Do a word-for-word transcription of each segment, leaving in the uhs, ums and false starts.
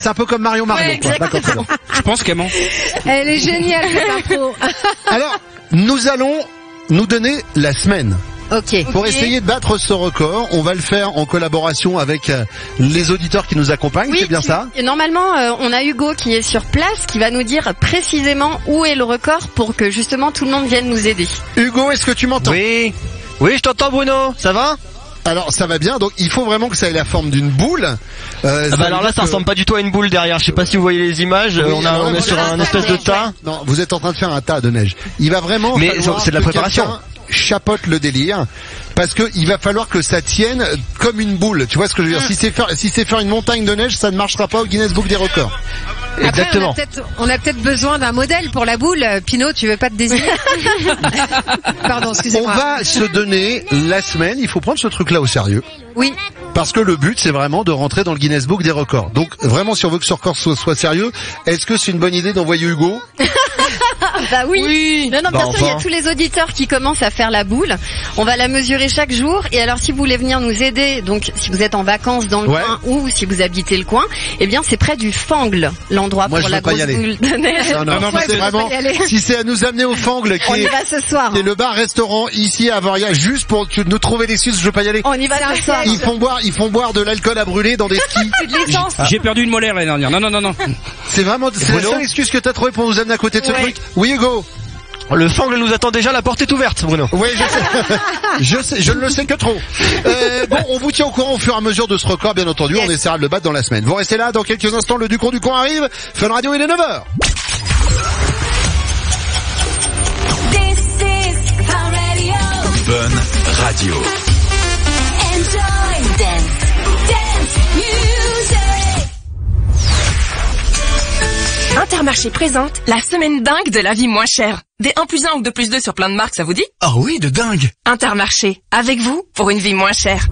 C'est un peu comme Mario Mario. Ouais, quoi. D'accord, très bien. Je pense qu'elle ment. Elle est géniale cette intro. Alors, nous allons nous donner la semaine. Ok. Pour Ok. essayer de battre ce record, on va le faire en collaboration avec euh, les auditeurs qui nous accompagnent, Oui, c'est bien tu- ça? et normalement, euh, on a Hugo qui est sur place, qui va nous dire précisément où est le record pour que justement tout le monde vienne nous aider. Hugo, est-ce que tu m'entends? Oui, oui, je t'entends Bruno, ça va? Alors ça va bien, donc il faut vraiment que ça ait la forme d'une boule. Euh, Ah bah veut alors là dire ça que- ressemble pas du tout à une boule derrière, je sais pas si vous voyez les images, Oui, on a alors, on est voilà, sur un ça, espèce de ouais, tas. Non, vous êtes en train de faire un tas de neige. Il va vraiment Mais falloir c'est de la que préparation. quelqu'un chapeaute le délire, parce que il va falloir que ça tienne comme une boule. Tu vois ce que je veux dire? Si c'est faire, si c'est faire une montagne de neige, ça ne marchera pas au Guinness Book des records. Après, Exactement. on a peut-être, on a peut-être besoin d'un modèle pour la boule. Pinot, tu veux pas te désigner? Pardon, On excusez-moi. va se donner la semaine. Il faut prendre ce truc-là au sérieux. Oui. Parce que le but, c'est vraiment de rentrer dans le Guinness Book des records. Donc, vraiment, si on veut que ce record soit, soit sérieux, est-ce que c'est une bonne idée d'envoyer Hugo? Bah oui. Non, non, bien Bah, sûr, il y a enfin. tous les auditeurs qui commencent à faire la boule. On va la mesurer chaque jour. Et alors, si vous voulez venir nous aider, donc si vous êtes en vacances dans le Ouais. coin ou si vous habitez le coin, eh bien, c'est près du Fangle, l'endroit Moi, pour je la veux pas y grosse aller. boule de neige. Non, non, non, Pourquoi c'est tu veux pas vraiment, y aller si c'est à nous amener au Fangle, qui On y est, va ce soir. qui est le bar-restaurant ici à Avoria, juste pour que- nous trouver l'excuse, je veux pas y aller. On y va ce soir. Ils font boire, ils font boire de l'alcool à brûler dans des skis. C'est de l'essence. J'ai perdu une molaire l'année dernière. Non, non, non, non. C'est vraiment, c'est la Bruno seule excuse que t'as trouvé pour nous amener à côté de ce Ouais. truc. Oui, Hugo. Le fangle nous attend déjà, la porte est ouverte Bruno. Oui, je sais. je sais, je ne le sais que trop. Euh, bon, on vous tient au courant au fur et à mesure de ce record, bien entendu. Yes. On essaiera de le battre dans la semaine. Vous restez là, dans quelques instants, le Ducon du Con arrive. Fun Radio, il est neuf heures. This is Fun Radio. Fun Radio. Enjoy dance, dance music. Intermarché présente la semaine dingue de la vie moins chère. Des un plus un ou deux plus deux sur plein de marques, ça vous dit? Ah oui, de dingue. Intermarché, avec vous pour une vie moins chère.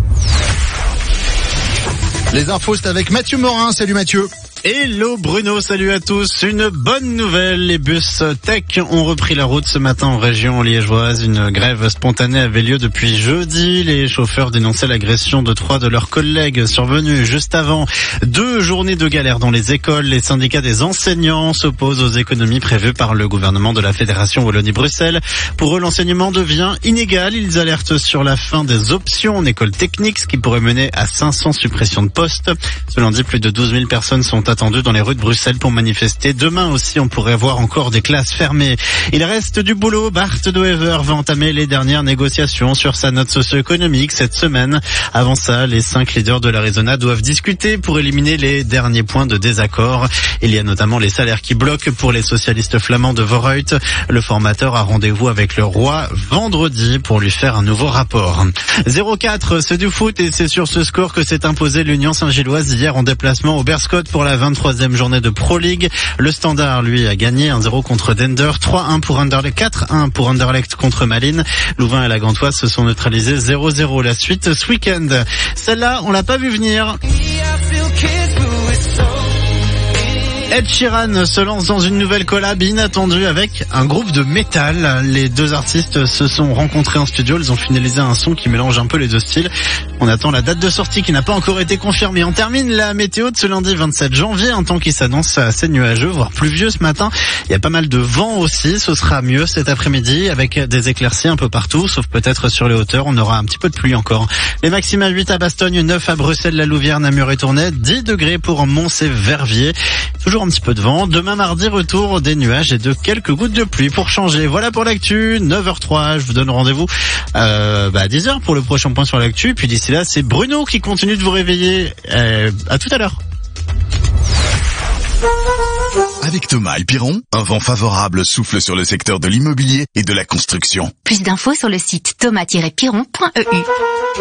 Les infos, c'est avec Mathieu Morin. Salut Mathieu. Hello Bruno, salut à tous. Une bonne nouvelle, les bus Tech ont repris la route ce matin en région liégeoise. Une grève spontanée avait lieu depuis jeudi. Les chauffeurs dénonçaient l'agression de trois de leurs collègues survenus juste avant. Deux journées de galère dans les écoles. Les syndicats des enseignants s'opposent aux économies prévues par le gouvernement de la Fédération Wallonie-Bruxelles. Pour eux, l'enseignement devient inégal. Ils alertent sur la fin des options en école technique, ce qui pourrait mener à cinq cents suppressions de postes. Ce lundi, plus de douze mille personnes sont attendu dans les rues de Bruxelles pour manifester. Demain aussi, on pourrait voir encore des classes fermées. Il reste du boulot. Bart de Wever va entamer les dernières négociations sur sa note socio-économique cette semaine. Avant ça, les cinq leaders de l'Arizona doivent discuter pour éliminer les derniers points de désaccord. Il y a notamment les salaires qui bloquent pour les socialistes flamands de Vooruit. Le formateur a rendez-vous avec le roi vendredi pour lui faire un nouveau rapport. zéro quatre, c'est du foot et c'est sur ce score que s'est imposé l'Union Saint-Gilloise hier en déplacement au Berscott pour la vingt-troisième journée de Pro League. Le Standard, lui, a gagné un zéro contre Dender, trois un pour Anderlecht, quatre un pour Anderlecht contre Malines. Louvain et la Gantoise se sont neutralisés zéro zéro. La suite ce week-end. Celle-là, on l'a pas vu venir. Ed Sheeran se lance dans une nouvelle collab inattendue avec un groupe de métal. Les deux artistes se sont rencontrés en studio, ils ont finalisé un son qui mélange un peu les deux styles. On attend la date de sortie qui n'a pas encore été confirmée. On termine la météo de ce lundi vingt-sept janvier, un temps qui s'annonce assez nuageux, voire pluvieux ce matin. Il y a pas mal de vent aussi, ce sera mieux cet après-midi avec des éclaircies un peu partout, sauf peut-être sur les hauteurs, on aura un petit peu de pluie encore. Les maxima huit à Bastogne, neuf à Bruxelles, la Louvière, Namur et Tournai, dix degrés pour Mons et Verviers. Toujours un petit peu de vent. Demain mardi, retour des nuages et de quelques gouttes de pluie pour changer. Voilà pour l'actu, neuf heures trois. Je vous donne rendez-vous euh, bah, à dix heures pour le prochain point sur l'actu. Puis d'ici là, c'est Bruno qui continue de vous réveiller. Euh, à tout à l'heure. Avec Thomas et Piron, un vent favorable souffle sur le secteur de l'immobilier et de la construction. Plus d'infos sur le site thomas tiret piron point e u.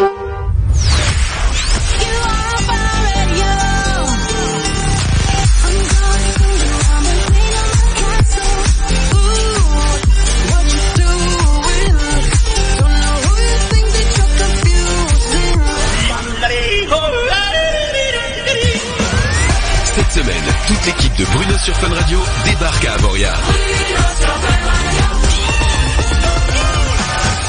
Cette semaine, toute l'équipe de Bruno sur Fun Radio débarque à Avoria.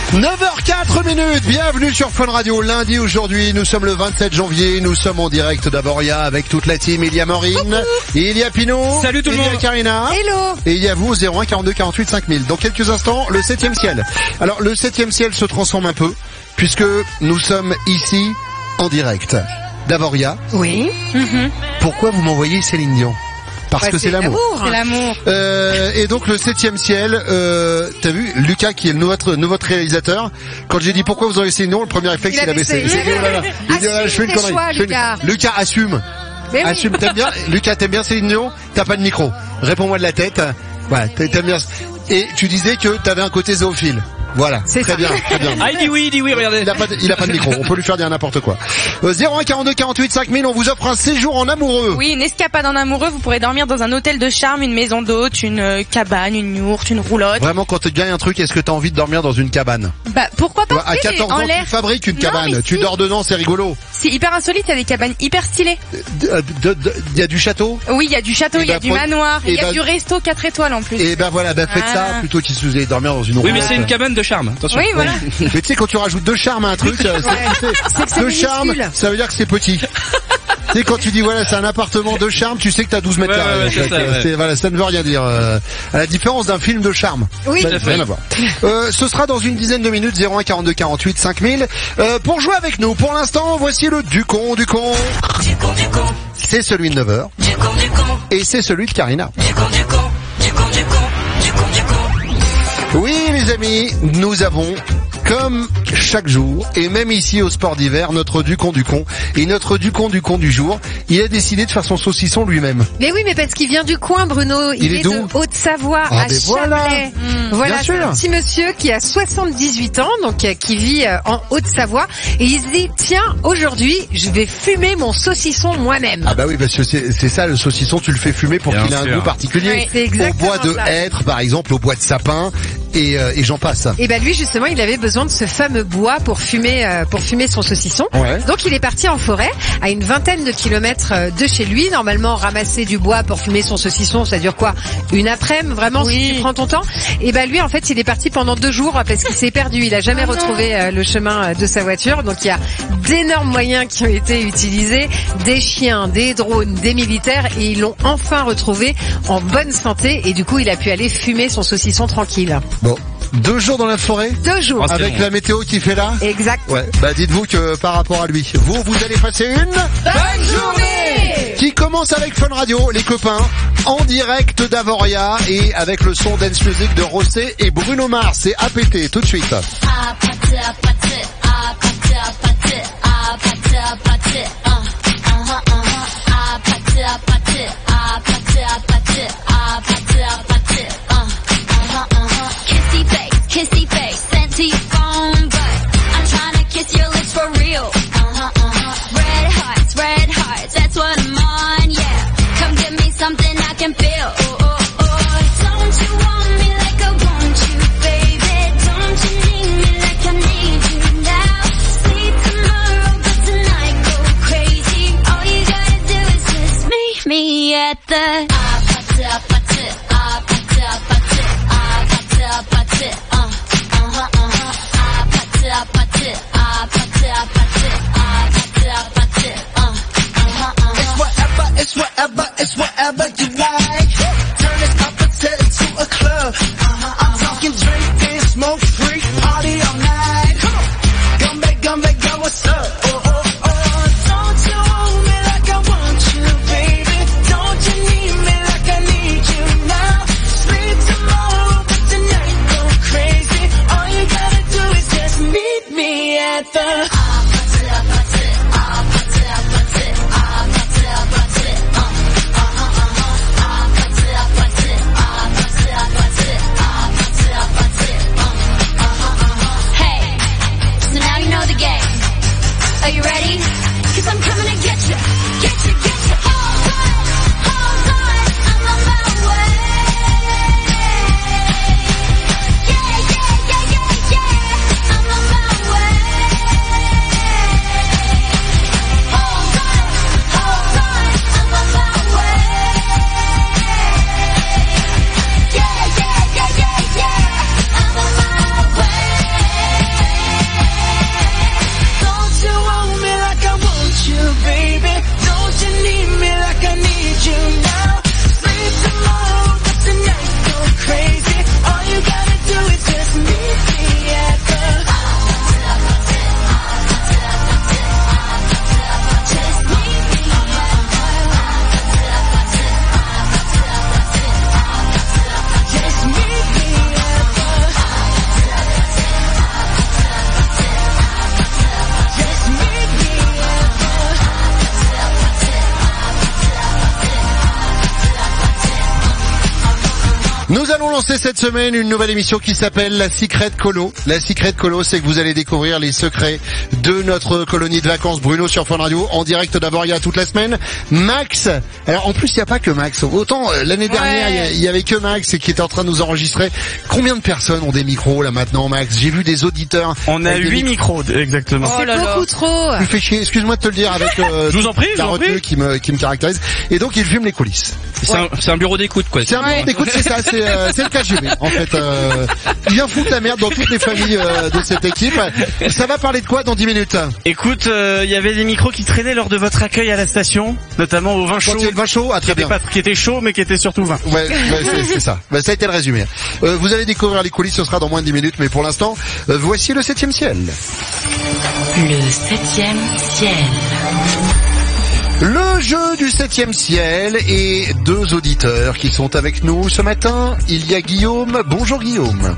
neuf heures quatre minutes, bienvenue sur Fun Radio. Lundi aujourd'hui, nous sommes le vingt-sept janvier, nous sommes en direct d'Avoria avec toute la team. Il y a Maureen, il y a Pinot, Salut tout le il y monde. a Karina, Hello. et il y a vous au zéro un quarante-deux quarante-huit cinq mille. Dans quelques instants, le septième ciel. Alors le septième ciel se transforme un peu, puisque nous sommes ici en direct d'Avoria. Oui. Pourquoi vous m'envoyez Céline Dion? Parce Bah, que c'est l'amour. C'est l'amour. Euh, et donc le septième ciel, euh, t'as vu, Lucas qui est le notre, notre réalisateur, quand j'ai dit pourquoi vous avez Céline Dion, le premier réflexe Il a il a baissé. baissé. Il dit, oh là là. Il dit, oh là là, je fais une Assume tes connerie. choix, Je fais une- Lucas. Lucas assume. Mais oui. Assume, t'aimes bien, Lucas t'aimes bien Céline Dion? T'as pas de micro. Réponds-moi de la tête. Ouais, t'aimes bien. Et tu disais que t'avais un côté zoophile. Voilà. C'est très ça. bien, très bien. Ah, il dit oui, il dit oui, regardez. Il a pas de, il a pas de micro. On peut lui faire dire n'importe quoi. Euh, zéro un quarante-deux quarante-huit cinq mille, on vous offre un séjour en amoureux. Oui, une escapade en amoureux, vous pourrez dormir dans un hôtel de charme, une maison d'hôte, une euh, cabane, une yourte, une roulotte. Vraiment, quand tu gagnes un truc, est-ce que t'as envie de dormir dans une cabane? Bah pourquoi Tu pas vois, à tu sais, quatorze en ans, tu l'air. fabriques une Non, cabane. mais Tu si. dors dedans, c'est rigolo. C'est hyper insolite, il y a des cabanes hyper stylées. Il y a du château. Oui, il y a du château, Eh il y a ben, du pre- manoir, il eh y a ben- du resto quatre étoiles en plus. Et ben voilà, ben faites ça Ah. plutôt qu'il se faisait dormir dans une Oui, mais roulotte. c'est une cabane de charme. Attention. Oui, voilà. Mais tu sais, quand tu rajoutes deux charmes à un truc, euh, c'est, C'est que c'est deux charmes, minuscule. ça veut dire que c'est petit. Tu sais, quand tu dis voilà, c'est un appartement de charme, tu sais que t'as douze mètres Ouais, carrés. ouais, en c'est fait. ça, ouais. C'est- voilà, ça ne veut rien dire. euh, à la différence d'un film de charme. Oui. Ça Tout à n'a fait. rien à voir. Euh, ce sera dans une dizaine de minutes, zéro un quarante-deux quarante-huit cinq mille. Euh, pour jouer avec nous, pour l'instant, voici le Ducon, Ducon. C'est celui de neuf heures. Et c'est celui de Karina. Oui, les amis, nous avons, comme chaque jour, et même ici au sport d'hiver, notre Ducon Ducon. Et notre Ducon Ducon du jour, il a décidé de faire son saucisson lui-même. Mais oui, mais parce qu'il vient du coin, Bruno. Il, Il est est, d'où de Haute-Savoie, Ah, à ben voilà. Chablais. Bien Voilà, c'est sûr. un petit monsieur qui a soixante-dix-huit ans, donc euh, qui vit euh, en Haute-Savoie, et il se dit tiens, aujourd'hui, je vais fumer mon saucisson moi-même. Ah bah oui, parce que c'est c'est ça, le saucisson, tu le fais fumer pour Bien qu'il ait un sûr. goût particulier. Oui, c'est au exactement bois de ça. hêtre, par exemple, au bois de sapin, et, euh, et j'en passe. Et ben lui justement, il avait besoin de ce fameux bois pour fumer, euh, pour fumer son saucisson. Ouais. Donc il est parti en forêt, à une vingtaine de kilomètres euh, de chez lui. Normalement, ramasser du bois pour fumer son saucisson, ça dure quoi? Une après-midi, vraiment, Oui. si tu prends ton temps. Et ben lui, en fait, il est parti pendant deux jours parce qu'il s'est perdu. Il a jamais retrouvé euh, le chemin euh, de sa voiture. Donc il y a d'énormes moyens qui ont été utilisés, des chiens, des drones, des militaires, et ils l'ont enfin retrouvé en bonne santé. Et du coup, il a pu aller fumer son saucisson tranquille. Bon. Deux jours dans la forêt, Deux jours. Ah, c'est avec bon. la météo qui fait là. Exact. Ouais. Bah dites-vous que par rapport à lui, vous, vous allez passer une Bonne journée. qui commence avec Fun Radio, les copains, en direct d'Avoria et avec le son dance music de Rossé et Bruno Mars. C'est A P T tout de suite. Kissy face, kissy face, sent to your phone, but I'm trying to kiss your lips for real. Uh-huh, uh-huh. Red hearts, red hearts, that's what I'm on, yeah. Come give me something I can feel. Oh, oh, oh. Don't you want me like I want you, baby? Don't you need me like I need you now? Sleep tomorrow, but tonight go crazy. All you gotta do is just meet me at the It's whatever, it's whatever you like. Turn it up and set it to a club. I'm talking drink and smoke free, party all night. Come on, come back, come back, girl, what's up? Oh, oh, oh, don't you want me like I want you, baby? Don't you need me like I need you now? Sleep tomorrow, but tonight go crazy. All you gotta do is just meet me at the Nous allons lancer cette semaine une nouvelle émission qui s'appelle la Secret Colo. La Secret Colo, c'est que vous allez découvrir les secrets de notre colonie de vacances Bruno sur Fun Radio en direct d'abord il y a toute la semaine. Max, alors en plus il n'y a pas que Max. Autant euh, l'année dernière il ouais. y, y avait que Max qui était en train de nous enregistrer. Combien de personnes ont des micros là maintenant, Max? J'ai vu des auditeurs. On a huit micros exactement. Oh, c'est beaucoup trop. Tu fais chier. Excuse-moi de te le dire avec euh, je vous en prie, la retenue qui me qui me caractérise. Et donc il fume les coulisses. C'est ouais. un, un bureau d'écoute quoi. C'est un bureau ouais. d'écoute, c'est ça. C'est, euh, c'est le K G B en fait. Euh, il vient foutre la merde dans toutes les familles euh, de cette équipe. Ça va parler de quoi dans dix minutes? Écoute, il euh, y avait des micros qui traînaient lors de votre accueil à la station, notamment au vin chaud. Quand il y a le vin chaud, ah, très qui bien. Était pas, qui était chaud mais qui était surtout vin. Ouais, ouais c'est, c'est ça. Bah, ça a été le résumé. Euh, vous allez découvrir les coulisses, ce sera dans moins de dix minutes, mais pour l'instant, euh, voici le septième ciel. Le septième ciel. Le jeu du septième ciel et deux auditeurs qui sont avec nous ce matin. Il y a Guillaume. Bonjour Guillaume.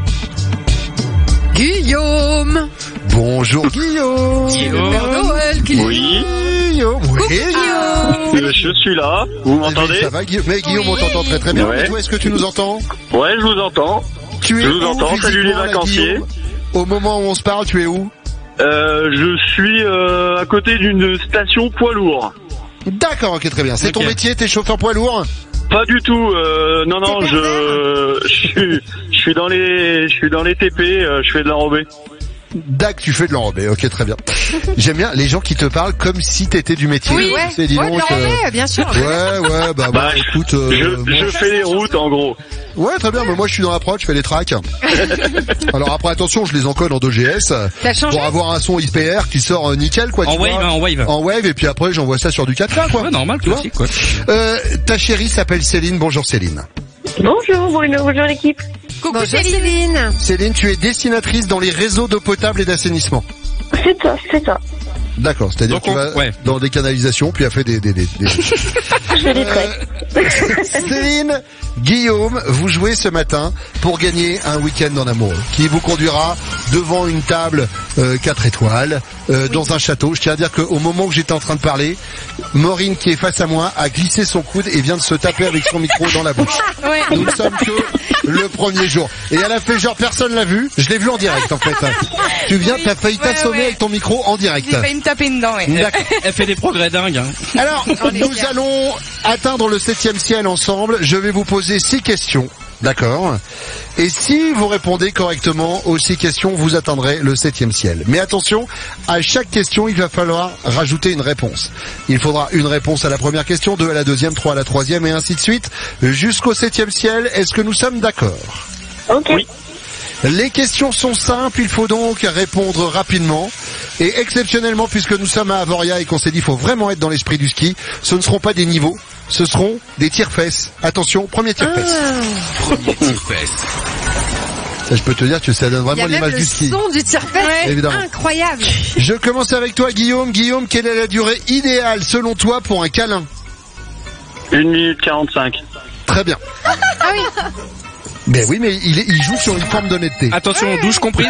Guillaume. Bonjour Guillaume. Guillaume. Père Noël, Guillaume. Oui. Guillaume. Oui. Guillaume. Je suis là. Vous m'entendez? Ça va Guillaume. Mais Guillaume, oui. On t'entend très très bien. Ouais. Mais toi, est-ce que tu nous entends? Ouais, je vous entends. Tu je es vous où, entends. Salut les vacanciers. Là, au moment où on se parle, tu es où? Euh, je suis euh, à côté d'une station poids lourd. D'accord, ok, très bien. C'est okay. ton métier, t'es chauffeur poids lourd? Pas du tout. Euh, non, non, je, je suis, je suis dans les, je suis dans les T P. Euh, je fais de l'enrobé. Dac, tu fais de l'enrobé, ok, très bien. J'aime bien les gens qui te parlent comme si t'étais du métier. Oui, ouais, c'est, dis ouais, donc, l'enrobé, euh... bien sûr. Ouais, ouais, bah, bah, bah écoute. Euh, je, moi, je fais les routes, en gros. Ouais, très bien, mais moi je suis dans la prod, je fais les tracks. Alors après, attention, je les encode en deux G S pour avoir un son I P R qui sort euh, nickel, quoi. En tu wave, vois, hein, en wave. En wave, et puis après j'envoie ça sur du quatre K, quoi. Ouais, normal, classique, quoi. Euh, ta chérie s'appelle Céline. Bonjour Céline. Bonjour Bruno, bonjour l'équipe. Coucou Céline. Céline, tu es dessinatrice dans les réseaux d'eau potable et d'assainissement. C'est ça, c'est ça. D'accord, c'est-à-dire que tu vas ouais. dans des canalisations, puis elle fait des... des, des, des... Je fais des traits. Euh, Céline, Guillaume, vous jouez ce matin pour gagner un week-end en amoureux qui vous conduira devant une table euh, quatre étoiles euh, oui. dans un château. Je tiens à dire qu'au moment où j'étais en train de parler, Maureen qui est face à moi a glissé son coude et vient de se taper avec son micro dans la bouche. Ouais. Nous ne sommes que le premier jour. Et elle a fait genre personne l'a vu. Je l'ai vu en direct en fait. Tu viens, t'as failli ouais, t'assommer ouais. avec ton micro en direct. J'ai failli me taper dedans, ouais. Elle, elle fait des progrès dingues. Hein. Alors, nous allons atteindre le septième ciel ensemble. Je vais vous poser six questions. D'accord. Et si vous répondez correctement aux six questions, vous atteindrez le septième ciel. Mais attention, à chaque question, il va falloir rajouter une réponse. Il faudra une réponse à la première question, deux à la deuxième, trois à la troisième, et ainsi de suite, jusqu'au septième ciel. Est-ce que nous sommes d'accord? Ok. Oui. Les questions sont simples, il faut donc répondre rapidement. Et exceptionnellement, puisque nous sommes à Avoria et qu'on s'est dit qu'il faut vraiment être dans l'esprit du ski, ce ne seront pas des niveaux, ce seront des tire-fesses. Attention, premier tire-fesses. Ah. Premier tire-fesses. Ça, je peux te dire que ça donne vraiment l'image du ski. Il y a même le son du tire-fesses, évidemment. Incroyable. Je commence avec toi, Guillaume. Guillaume, quelle est la durée idéale, selon toi, pour un câlin? une minute quarante-cinq. Très bien. Ah oui. Mais oui, mais il, est, il joue sur une forme d'honnêteté. Attention, ouais. douche comprise.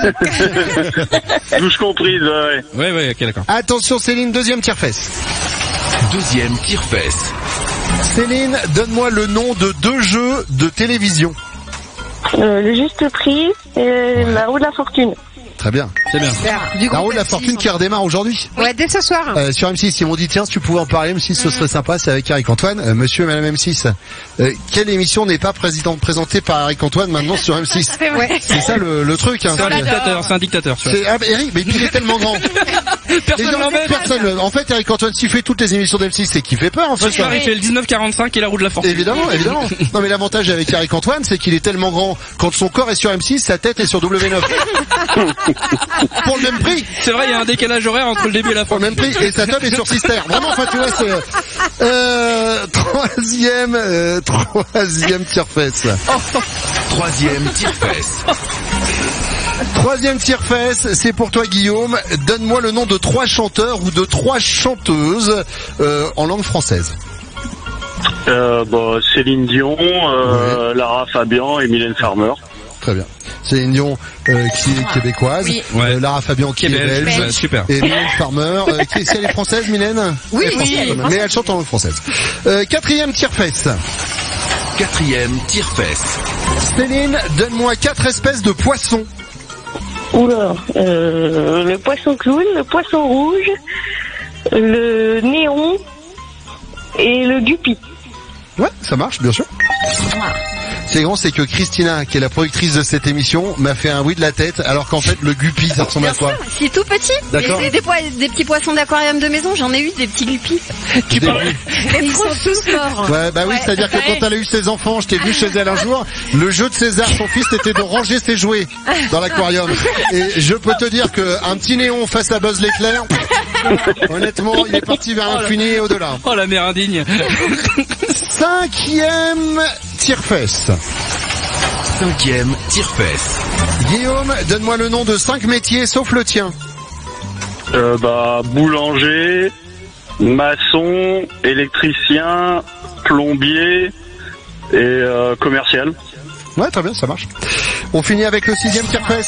Douche comprise, ouais. Ouais, ouais, ok, d'accord. Attention, Céline, deuxième tire-fesse. Deuxième tire-fesse. Céline, donne-moi le nom de deux jeux de télévision. Euh, le juste prix et ouais. la roue de la fortune. Très bien. C'est bien. Du la roue de la fortune qui redémarre aujourd'hui. Ouais, dès ce soir. Euh, sur M six, ils m'ont dit, tiens, si tu pouvais en parler, M six, ce serait sympa, c'est avec Eric Antoine. Euh, monsieur et madame M six, euh, quelle émission n'est pas président, présentée par Eric Antoine maintenant sur M six? C'est vrai. C'est ça le, le truc. Hein, c'est un dictateur, c'est un dictateur. Tu vois. C'est, ah, Eric, mais il est tellement grand. Personne gens, l'embête. Personne. En fait, Eric Antoine, s'il fait toutes les émissions d'M six, c'est qu'il fait peur, en fait. Ce soir, il fait le dix-neuf quarante-cinq et la roue de la fortune. Évidemment, évidemment. Non, mais l'avantage avec Eric Antoine, c'est qu'il est tellement grand, quand son corps est sur M six, sa tête est sur W neuf. Pour le même prix. C'est vrai, il y a un décalage horaire entre le début et la fin. Pour le même prix. Et sa table est sur Sister. Vraiment, enfin, tu vois, c'est, euh, troisième, euh, troisième tire-fesse. Oh. Troisième tire-fesse. Troisième tire-fesse, c'est pour toi Guillaume. Donne-moi le nom de trois chanteurs ou de trois chanteuses euh, en langue française. Euh, bah, Céline Dion, euh, ouais. Lara Fabian et Mylène Farmer. Très bien. Céline Dion euh, qui est québécoise, oui. euh, Lara Fabian qui, qui est belge, belge. Ouais, super. Et Mylène Farmer, euh, qui est, si elle est française, Mylène? Oui, elle est française, oui, elle est mais elle chante en langue française. Euh, quatrième tire-fesse. Quatrième tire-fesse. Céline, donne-moi quatre espèces de poissons. Oula, euh, le poisson clown, le poisson rouge, le néon et le guppy. Ouais, ça marche, bien sûr. C'est grand, c'est que Christina, qui est la productrice de cette émission, m'a fait un oui de la tête, alors qu'en fait, le guppy, ça ressemble à quoi? C'est tout petit. D'accord. Des, des, poi- des petits poissons d'aquarium de maison, j'en ai eu des petits guppys. Tu Ils sont tous morts. Ouais, bah oui, Ouais. c'est-à-dire que quand elle a eu ses enfants, je t'ai vu chez elle un jour, le jeu de César, son fils, c'était de ranger ses jouets dans l'aquarium. Et je peux te dire que un petit néon face à Buzz l'éclair, honnêtement, il est parti vers l'infini et au-delà. Oh la mère indigne. Cinquième tire-fesse. Cinquième tire-fesse. Guillaume, donne-moi le nom de cinq métiers sauf le tien. Euh, bah, boulanger, maçon, électricien, plombier et euh, commercial. Ouais, très bien, ça marche. On finit avec le sixième tire-fesse.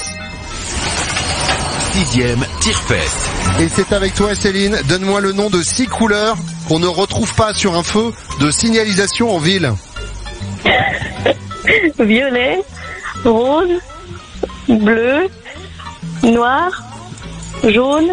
Sixième tire-fesse. Et c'est avec toi, Céline. Donne-moi le nom de six couleurs qu'on ne retrouve pas sur un feu de signalisation en ville. Violet, rose, bleu, noir, jaune.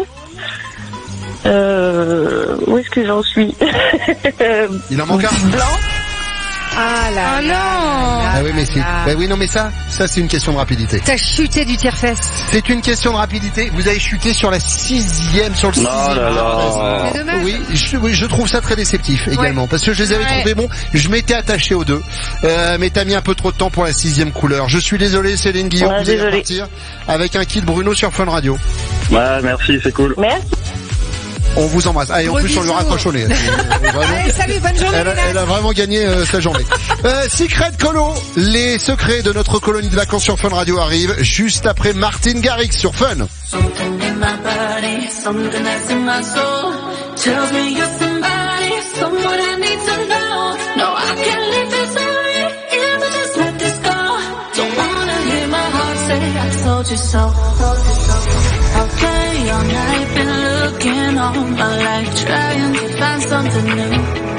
Euh, où est-ce que j'en suis? Il en manque un. Blanc. Ah là Oh là non. là Ah oui, mais si. là. Bah oui, non, mais ça, ça c'est une question de rapidité. T'as chuté du tire-fesse. C'est une question de rapidité. Vous avez chuté sur la sixième, sur le sixième. Oh là là. C'est dommage. Oui, je, oui, je trouve ça très déceptif également, Ouais. parce que je les avais Ouais. trouvés bons. Je m'étais attaché aux deux, euh, mais t'as mis un peu trop de temps pour la sixième couleur. Je suis désolé, Céline Guillaume, Ouais, vous allez désolé. repartir avec un kit Bruno sur Fun Radio. Ouais, merci, c'est cool. Merci. On vous embrasse. Ah, et en Gros plus on lui bisous. raccroche au nez. Vraiment. Allez, salut, bonne journée. Elle a, les elle a vraiment gagné euh, sa journée. Euh, Secret Colo, les secrets de notre colonie de vacances sur Fun Radio arrivent juste après Martin Garrix sur Fun. Something in my body, something that's in my soul, tells me you're somebody, someone I need to know. No, I can't leave this away, if I just let this go. Don't wanna hear my heart say, I told you so. Okay, all night, been looking all my life, trying to find something new.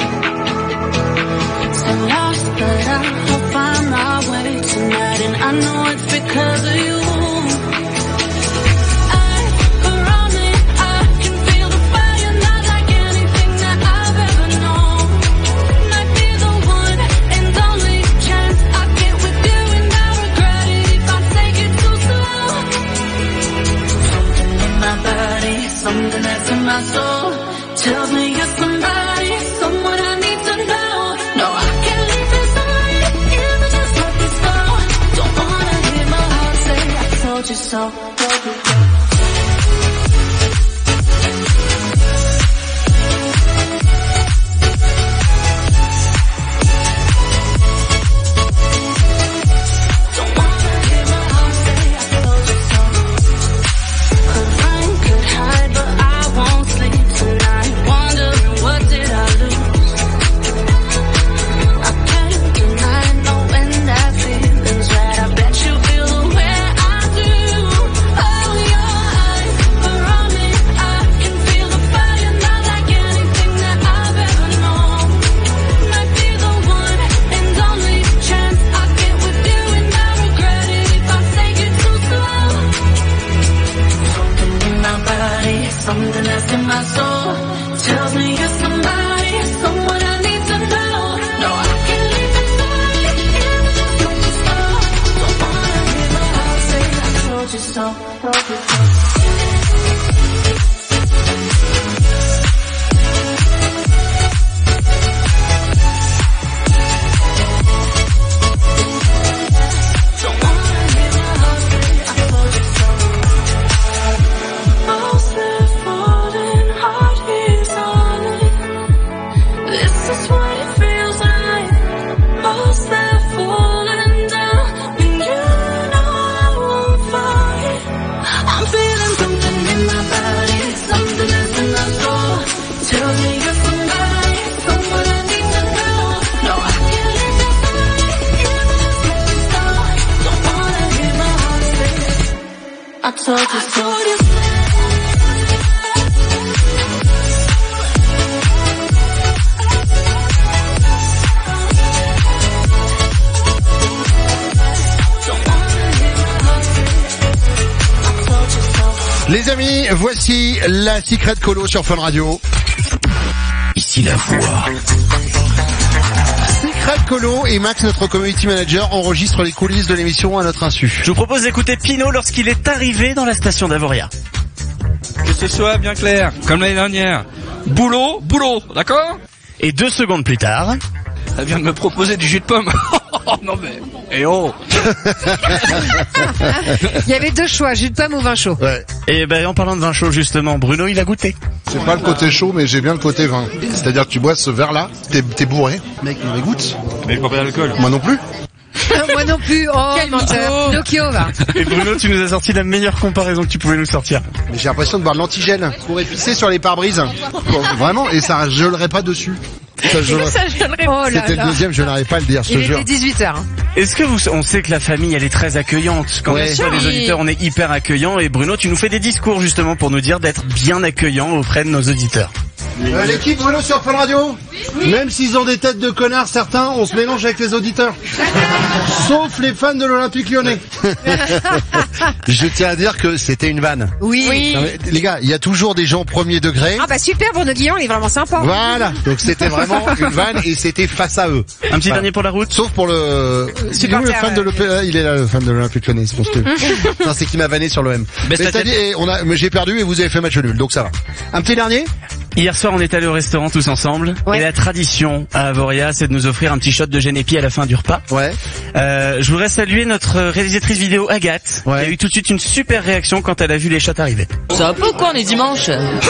So lost, but I'll find my way tonight, and I know it's because of you. Something that's in my soul tells me you're somebody, someone I need to know. No, I can't leave this away, if I just let this go. Don't wanna hear my heart say, I told you so. Told you so. Something that's in my soul tells me you're somebody, someone I need to know. No, I can't leave this away, if I just let this go. Don't wanna hear my heart say, I told you so. Told you so. I told you so. amis, voici la Secret Colo sur Fun Radio. Ici la voix. Secret Colo et Max, notre community manager, enregistre les coulisses de l'émission à notre insu. Je vous propose d'écouter Pinot lorsqu'il est arrivé dans la station d'Avoria. Que ce soit bien clair, comme l'année dernière. Boulot, boulot, d'accord? Et deux secondes plus tard... Elle vient de me proposer du jus de pomme. Oh non mais... Eh oh. Il y avait deux choix, jus de pomme ou vin chaud. Ouais. Et ben en parlant de vin chaud justement, Bruno il a goûté. C'est pas le côté chaud, mais j'ai bien le côté vin. C'est-à-dire que tu bois ce verre-là, t'es, t'es bourré. Mec, il goûte. Mais il faut pas d'alcool. Moi non plus. Moi non plus. Oh, Quel menteur. Nokia va. Et Bruno, tu nous as sorti la meilleure comparaison que tu pouvais nous sortir. Mais j'ai l'impression de boire de l'antigel pour épicer sur les pare-brises. Vraiment, et ça gelerait pas dessus. Ça, je... Ça, je donnerais... oh là C'était là. le deuxième, je n'arrive pas à le dire, je te Il jure. était dix-huit heures. Est-ce que vous, on sait que la famille elle est très accueillante. Quand Ouais. on reçoit les auditeurs, on est hyper accueillant. Et Bruno, tu nous fais des discours justement pour nous dire d'être bien accueillant auprès de nos auditeurs. Euh, l'équipe Bruno sur Fun Radio, même s'ils ont des têtes de connards, certains, on se mélange avec les auditeurs. Sauf les fans de l'Olympique Lyonnais. Je tiens à dire que c'était une vanne. Oui. oui. Non, mais, les gars, il y a toujours des gens premier degré. Ah bah super, Bruno Guillon, il est vraiment sympa. Voilà, donc c'était vraiment une vanne et c'était face à eux. Un petit Enfin, dernier pour la route. Sauf pour le... Il est où le fan de l'O P... Il est là, le fan de l'Olympique Lyonnais, c'est pour que... Non, c'est qui m'a vanné sur l'O M. Mais Mais t'as dit, et on a... mais j'ai perdu et vous avez fait match nul, donc ça va. Un petit dernier. Hier soir, on est allé au restaurant tous ensemble. Ouais. Et la tradition à Avoria, c'est de nous offrir un petit shot de Génépi à la fin du repas. Ouais. Euh, je voudrais saluer notre réalisatrice vidéo Agathe, Ouais. qui a eu tout de suite une super réaction quand elle a vu les shots arriver. C'est un peu quoi, on est dimanche?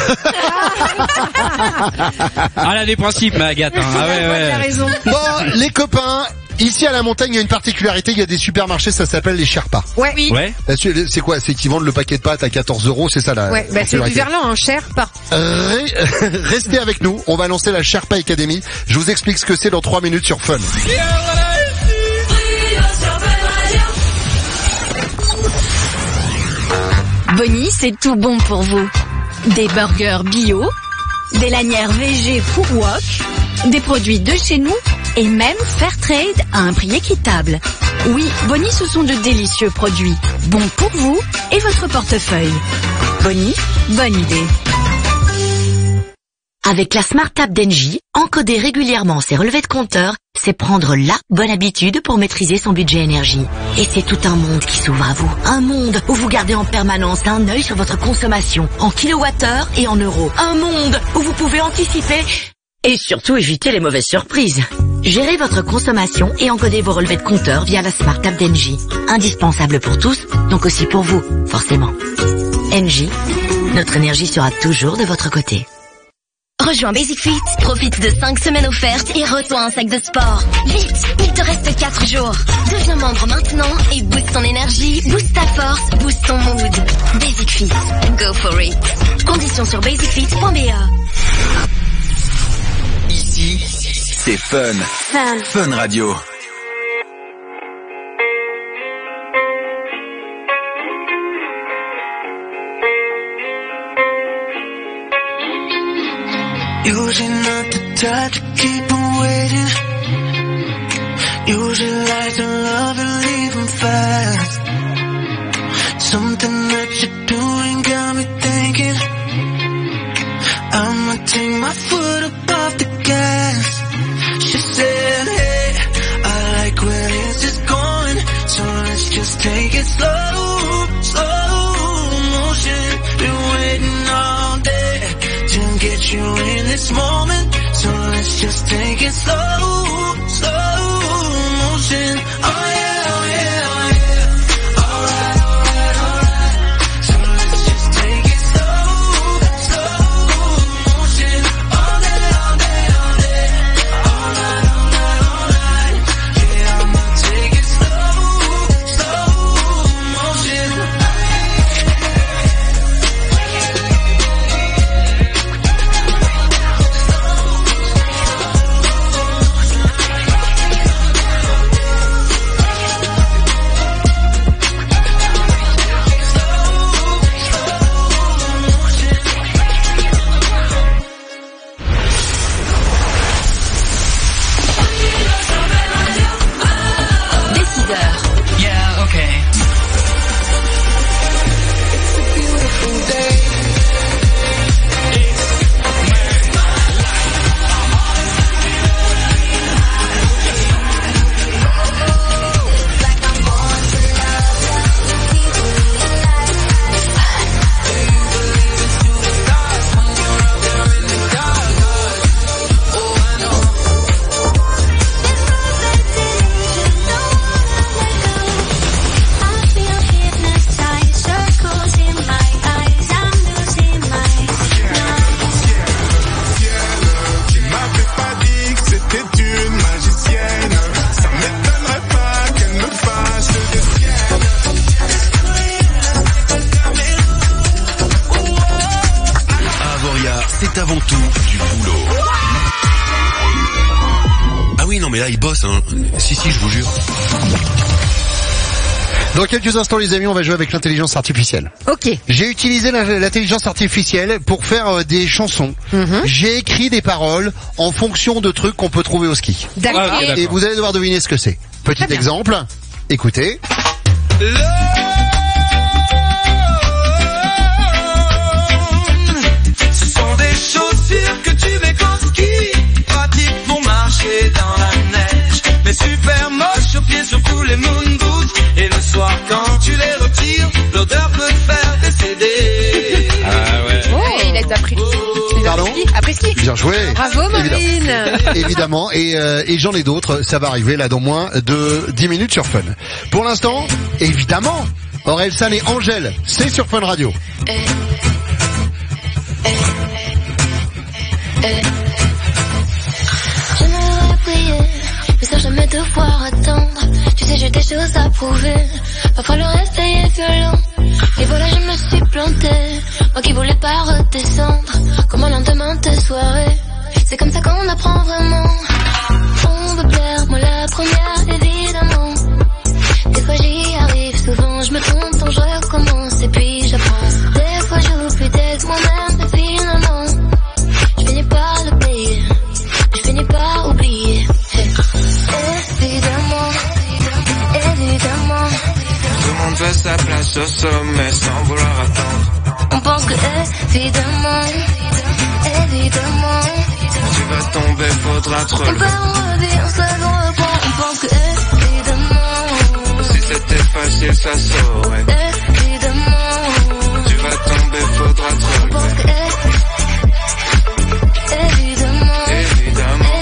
Ah, elle a des principes, ma Agathe. Hein. Ah ouais, T'as ouais. raison. Bon, les copains, ici à la montagne, il y a une particularité, il y a des supermarchés, ça s'appelle les Sherpas. Ouais. Oui. Ouais. Là-dessus, c'est quoi? C'est qu'ils vendent le paquet de pâtes à quatorze euros, c'est ça la Ouais, bah c'est du particularité. verlan, hein, cher, pas. Ré- Restez avec nous, on va lancer la Sherpa Academy. Je vous explique ce que c'est dans trois minutes sur Fun. Bonnie, c'est tout bon pour vous. Des burgers bio, des lanières végé pour wok, des produits de chez nous et même Fairtrade à un prix équitable. Oui, Bonnie, ce sont de délicieux produits, bons pour vous et votre portefeuille. Bonnie, bonne idée. Avec la Smart App d'Engie, encoder régulièrement ses relevés de compteur, c'est prendre la bonne habitude pour maîtriser son budget énergie. Et c'est tout un monde qui s'ouvre à vous. Un monde où vous gardez en permanence un œil sur votre consommation, en kilowattheures et en euros. Un monde où vous pouvez anticiper et surtout éviter les mauvaises surprises. Gérez votre consommation et encodez vos relevés de compteur via la Smart App d'Engie. Indispensable pour tous, donc aussi pour vous, forcément. Engie, notre énergie sera toujours de votre côté. Rejoins Basic Fit, profite de cinq semaines offertes et reçois un sac de sport. Vite, il te reste quatre jours. Deviens membre maintenant et booste ton énergie, booste ta force, booste ton mood. Basic Fit, go for it. Conditions sur basic fit point b a. Ici, c'est Fun. Fun. Fun Radio. Usually not the type to keep on waiting. Usually like to love and leave them fast. Something that you're doing got me thinking I'ma take my foot up off the gas. She said, hey, I like where this is going, so let's just take it slow, slow motion. Been waiting all day to get you in this moment, so let's just take it slow, slow motion. Oh yeah, oh yeah, oh yeah. Alright, alright, alright. So let's just take it slow, slow motion. All day, all day, all day. Alright, alright, alright. Yeah, I'ma take it slow, slow motion. oui, non mais là il bosse, hein. Si, si, je vous jure. Dans quelques instants, les amis, on va jouer avec l'intelligence artificielle. Ok. J'ai utilisé la- l'intelligence artificielle pour faire euh, des chansons. Mhm. J'ai écrit des paroles en fonction de trucs qu'on peut trouver au ski. D'accord. Ah, ok, Et d'accord. vous allez devoir deviner ce que c'est. Petit Très bien. exemple. Écoutez. Ce sont des chaussures que tu mets qu'en ski, pratiques pour marcher dans la neige, mais super moche aux pieds sur tous les moon boots. Et le soir quand tu les retires, l'odeur peut te faire décéder. Ah ouais. Oh, il a appris. Pardon Après ski. Bien joué. Bravo Marine. Évidemment. Évidemment. Et, euh, et j'en ai d'autres. Ça va arriver là dans moins de dix minutes sur Fun. Pour l'instant, évidemment, Aurel San et Angèle, c'est sur Fun Radio. J'aimerais prier, mais sans jamais devoir attendre. Tu sais, j'ai des choses à prouver. Parfois le réveil est violent. Et voilà, je me suis plantée. Moi qui voulais pas redescendre. Comme un lendemain de soirée. C'est comme ça qu'on apprend vraiment. On veut plaire, moi la première, évidemment. Des fois j'y arrive, souvent je me trompe, donc je recommence. Et puis j'apprends. Des fois j'oublie d'être moi-même, mais finalement je finis par le payer. Je finis par oublier. Évidemment, évidemment. Tout le monde veut sa place au sommet sans vouloir attendre. On pense que évidemment, évidemment. Tu vas tomber, faudra te On relever. perd, on revient, on se lève, on reprend. On pense que évidemment, Si c'était facile, ça saurait. évidemment. Tu vas tomber, faudra te On pense relever. que évidemment, Évidemment,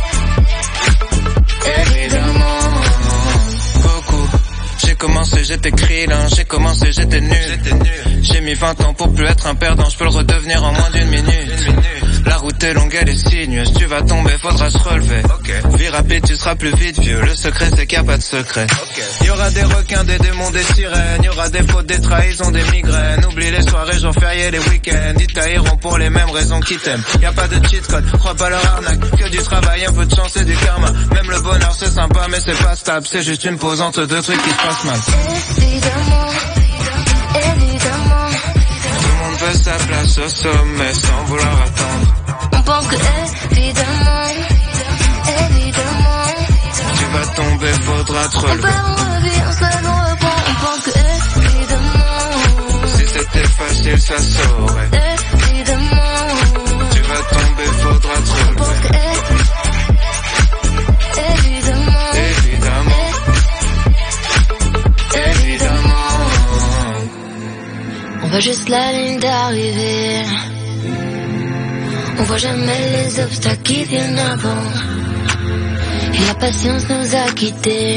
évidemment. Beaucoup. J'ai commencé, j'étais krillin, j'ai commencé, j'étais nul. J'ai mis vingt ans pour plus être un perdant, je peux le redevenir en moins d'une minute. La route est longue, elle est sinueuse, tu vas tomber, faudra se relever. Vie rapide, tu seras plus vite vieux, le secret c'est qu'il n'y a pas de secret. Il y aura des requins, des démons, des sirènes, il y aura des fautes, des trahisons, des migraines. Oublie les soirées, jours fériés, les week-ends, ils tailleront pour les mêmes raisons qu'ils t'aiment. Y a pas de cheat code, crois pas leur arnaque, que du travail, un peu de chance et du karma. Même le bonheur c'est sympa mais c'est pas stable, c'est juste une pause entre deux trucs qui se passent mal. évidemment, évidemment. Tout le monde veut sa place au sommet sans vouloir attendre. On pense que évidemment, évidemment. Tu vas tomber, faudra te On relever. perd, on revient, on se lève, on reprend. On pense que évidemment, Si c'était facile, ça saurait. évidemment. Tu vas tomber, faudra te On pense relever. que évidemment, Évidemment, évidemment. on voit juste la ligne d'arrivée. On voit jamais les obstacles qui viennent avant. Et la patience nous a quittés.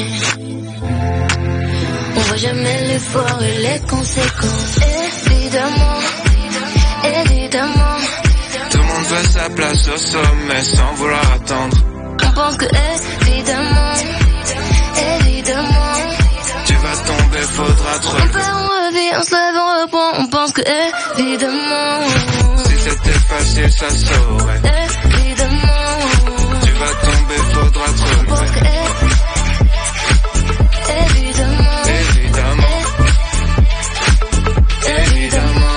On voit jamais l'effort et les conséquences. Évidemment, évidemment. Tout le monde veut sa place au sommet sans vouloir attendre. On pense que évidemment, évidemment. Tu vas tomber, faudra te On relever. perd, on revient, on se lève, on reprend. On pense que évidemment, Si c'était facile, ça saurait. évidemment. Tu vas tomber, faudra te On pense relever. que évidemment, Évidemment, évidemment.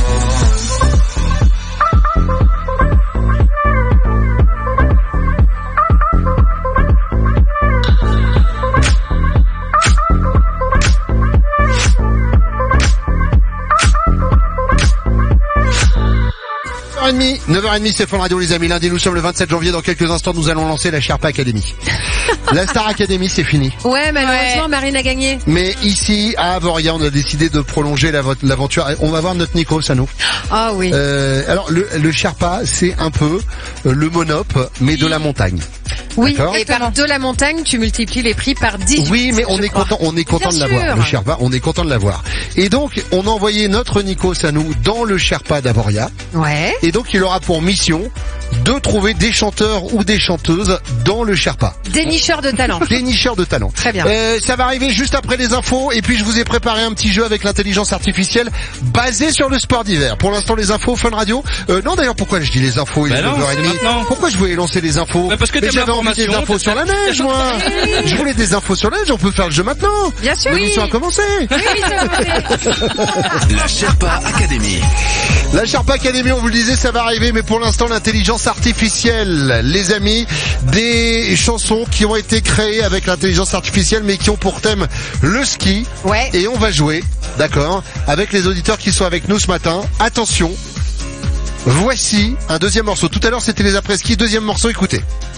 neuf heures trente, c'est Fun Radio les amis. Lundi, nous sommes le vingt-sept janvier. Dans quelques instants, nous allons lancer la Sherpa Academy. La Star Academy, c'est fini. Ouais, malheureusement, Marine a gagné. Mais ici, à Avoria, on a décidé de prolonger la- l'aventure. On va voir notre Nico, ça nous. Ah oui. Euh, alors, le, le Sherpa, c'est un peu euh, le Monop, mais de la montagne. Oui, D'accord. et par de la montagne, tu multiplies les prix par dix-huit. Oui, mais on je est crois. content, on est content Bien de l'avoir. sûr. Le Sherpa, on est content de l'avoir. Et donc, on a envoyé notre Nikos à nous dans le Sherpa d'Avoria. Ouais. Et donc, il aura pour mission de trouver des chanteurs ou des chanteuses dans le Sherpa. Dénicheur de talent. Dénicheur de talent. Très bien. Euh, ça va arriver juste après les infos et puis je vous ai préparé un petit jeu avec l'intelligence artificielle basé sur le sport d'hiver. Pour l'instant les infos Fun Radio. Euh, non d'ailleurs pourquoi je dis les infos il est bah neuf heures trente. Pourquoi je voulais lancer les infos? bah parce que mais j'avais envie des infos sur la neige moi. Je voulais des infos sur la neige, on peut faire le jeu maintenant. Bien sûr. L'émission Oui. a commencé. Oui, oui, ça va commencer. La Sherpa Academy. La Sherpa Academy, on vous le disait, ça va arriver, mais pour l'instant, l'intelligence artificielle, les amis, des chansons qui ont été créées avec l'intelligence artificielle, mais qui ont pour thème le ski. Ouais. Et on va jouer, d'accord, avec les auditeurs qui sont avec nous ce matin. Attention, voici un deuxième morceau. Tout à l'heure, c'était les après-ski. Deuxième morceau, écoutez.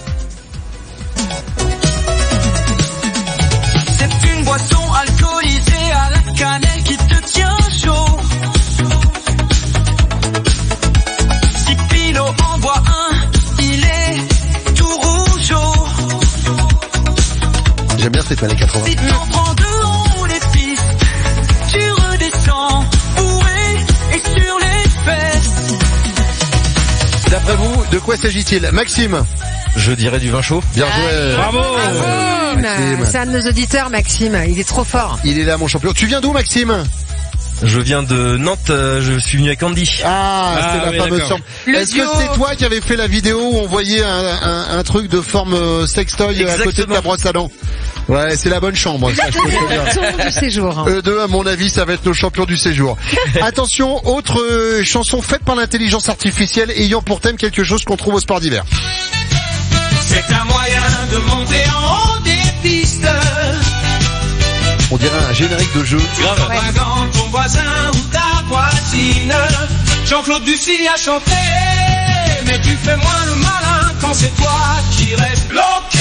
C'est une boisson alcoolisée à la cannelle qui te tient chaud. Si Pilo en boit un, il est tout rougeau. J'aime bien cette année quatre-vingts. Si t'en prends deux en haut des pistes, tu redescends bourré et sur les fesses. D'après vous, de quoi s'agit-il? Maxime? Je dirais du vin chaud. Bien joué. Bravo. Maxime. C'est un de nos auditeurs, Maxime. Il est trop fort. Il est là, mon champion. Tu viens d'où, Maxime? Je viens de Nantes, euh, je suis venu avec Andy. Ah, Ah, c'est la oui, fameuse d'accord. forme. Le Est-ce que duo. c'est toi qui avais fait la vidéo où on voyait un, un, un truc de forme euh, sextoy à côté de Exactement. ta brosse à dents? Ouais, c'est la bonne chambre, ça, je peux te le dire. Carton du séjour. hein. Eux deux, à mon avis, ça va être nos champions du séjour. Attention, autre euh, chanson faite par l'intelligence artificielle ayant pour thème quelque chose qu'on trouve au sport d'hiver. C'est un moyen de monter en haut des pistes. On dirait un générique de jeu. Grave. Dans ton voisin ou ta voisine. Jean-Claude Bussy a chanté. Mais tu fais moins le malin quand c'est toi qui restes bloqué.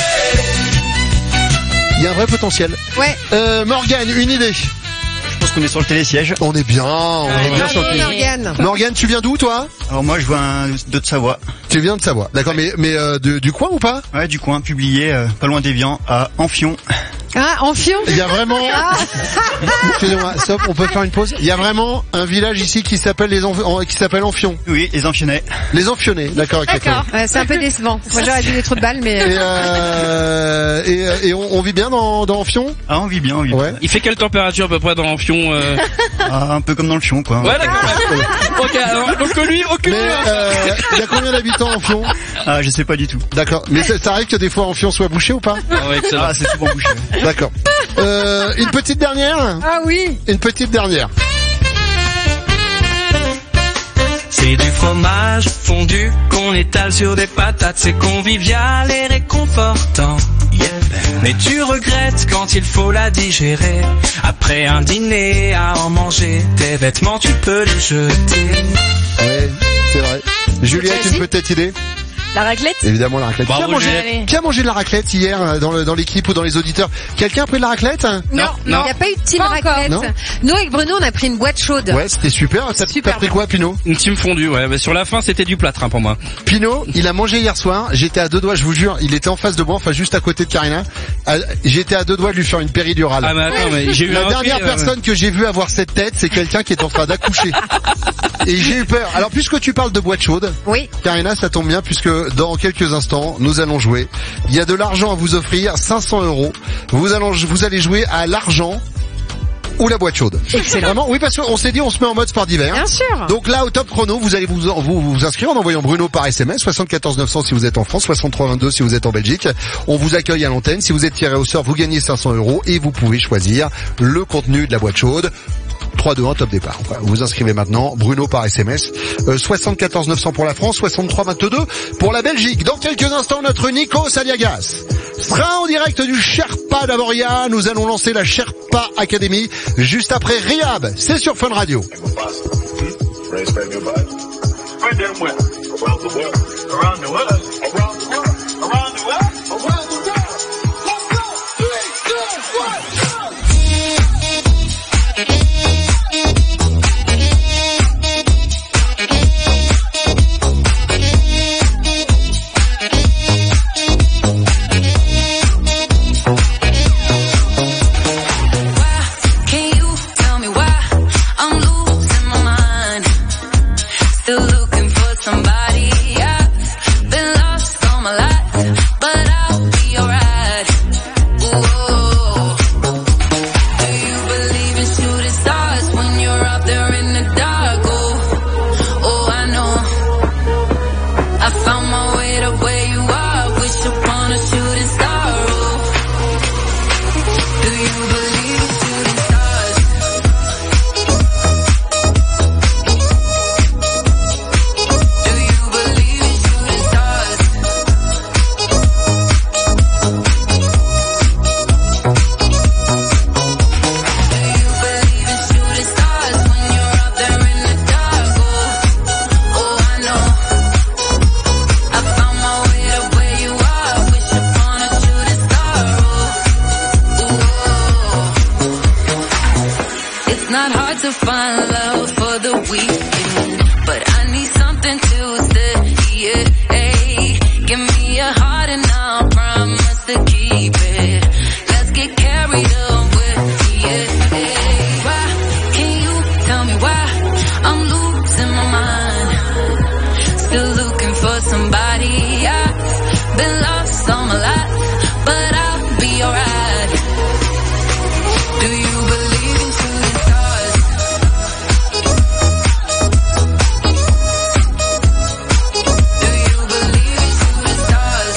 Il y a un vrai potentiel. Ouais. Euh, Morgane, une idée. Je pense qu'on est sur le télésiège. On est bien, on est bien sur le Bravo, pays. Morgane. Morgane, tu viens d'où, toi? Alors moi je viens de Savoie. Tu viens de Savoie. D'accord, mais, mais euh, de- du coin ou pas? Ouais, du coin, publié euh, pas loin d'Évian, à Amphion. Ah, Amphion. Il y a vraiment... Ah. Excusez-moi, stop, on peut faire une pause. Il y a vraiment un village ici qui s'appelle les Enf- en- qui s'appelle Amphion. Oui, les Amphionnais. Les Amphionnais, d'accord, ok. D'accord. Ouais, c'est un peu décevant. Moi, j'aurais dit des trous de balles, mais... Et, euh, et, euh, et on, on vit bien dans, dans Amphion? Ah, on vit bien, on vit Ouais. bien. Il fait quelle température à peu près dans Amphion euh... Ah, un peu comme dans le fion, quoi. Ouais, d'accord. Ok, alors, donc lui, aucune. Mais euh, il y a combien d'habitants à Amphion? Ah, je sais pas du tout. D'accord. Mais ça, ça arrive que des fois Amphion soit bouché ou pas? Ah ouais, excellent. Ah, c'est souvent bouché. D'accord. Euh, une petite dernière? Ah oui. Une petite dernière. C'est du fromage fondu qu'on étale sur des patates. C'est convivial et réconfortant. Yeah. Mais tu regrettes quand il faut la digérer. Après un dîner à en manger, tes vêtements tu peux les jeter. Ouais, c'est vrai. Juliette, une petite idée? La raclette? Évidemment la raclette. Bravo, qui, a mangé, Juliette. qui a mangé de la raclette hier euh, dans le- dans l'équipe ou dans les auditeurs? Quelqu'un a pris de la raclette? Non, non, il n'y a pas eu de team raclette. Non. Nous, avec Bruno, on a pris une boîte chaude. Ouais, c'était super. T'as Super t'as pris bon. quoi, Pinot? Une team fondue, ouais. Mais sur la fin, c'était du plâtre hein, pour moi. Pinot, il a mangé hier soir. J'étais à deux doigts, je vous jure. Il était en face de moi, enfin juste à côté de Karina. À- J'étais à deux doigts de lui faire une péridurale. Ah mais attends, mais j'ai eu La un dernière prix, euh, personne que j'ai vue avoir cette tête, c'est quelqu'un qui est en train d'accoucher. Et j'ai eu peur. Alors, puisque tu parles de boîte chaude, Oui. Karina, ça tombe bien puisque dans quelques instants, nous allons jouer. Il y a de l'argent à vous offrir, cinq cents euros. Vous allez, vous allez jouer à l'argent ou la boîte chaude. Excellent. Vraiment, oui, parce qu'on s'est dit, on se met en mode sport d'hiver. Bien sûr. Donc là, au top chrono, vous allez vous, vous, vous inscrire en envoyant Bruno par S M S, soixante-quatorze neuf cents si vous êtes en France, soixante-trois vingt-deux si vous êtes en Belgique. On vous accueille à l'antenne. Si vous êtes tiré au sort, vous gagnez cinq cents euros et vous pouvez choisir le contenu de la boîte chaude. trois, deux, un, top départ. Enfin, vous vous inscrivez maintenant, Bruno par S M S, euh, soixante-quatorze neuf cents pour la France, soixante-trois vingt-deux pour la Belgique. Dans quelques instants, notre Nico Saliagas sera en direct du Sherpa d'Avoria. Nous allons lancer la Sherpa Academy juste après Rihab. C'est sur Fun Radio. Can you tell me why I'm losing my mind? Still looking for somebody else. hard to find love for the weekend, but I need something to steady it. Hey, give me a heart and I'll promise to keep it. Let's get carried away. Yeah, hey. Why can you tell me why I'm losing my mind? Still looking for somebody. I've been lost all my life, but I'll be alright. Do you believe in shooting stars? Do you believe in shooting stars?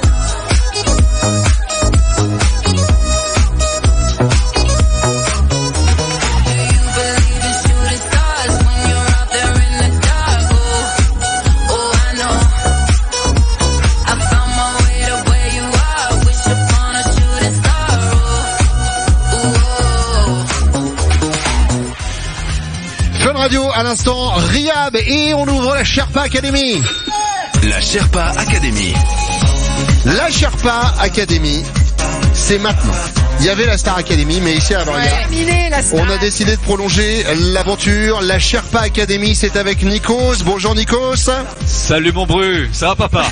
Do you believe in shooting stars when you're out there in the dark? Oh, oh, I know. I found my way to where you are. Wish upon a shooting star. Oh, Fun Radio, à l'instant, Riyab, et on ouvre la Sherpa Academy. La Sherpa Academy. La Sherpa Academy, c'est maintenant. Il y avait la Star Academy, mais ici à Avoriaz, Terminé, la star. on a décidé de prolonger l'aventure. La Sherpa Academy, c'est avec Nikos. Bonjour Nikos. Salut mon Bru, ça va papa?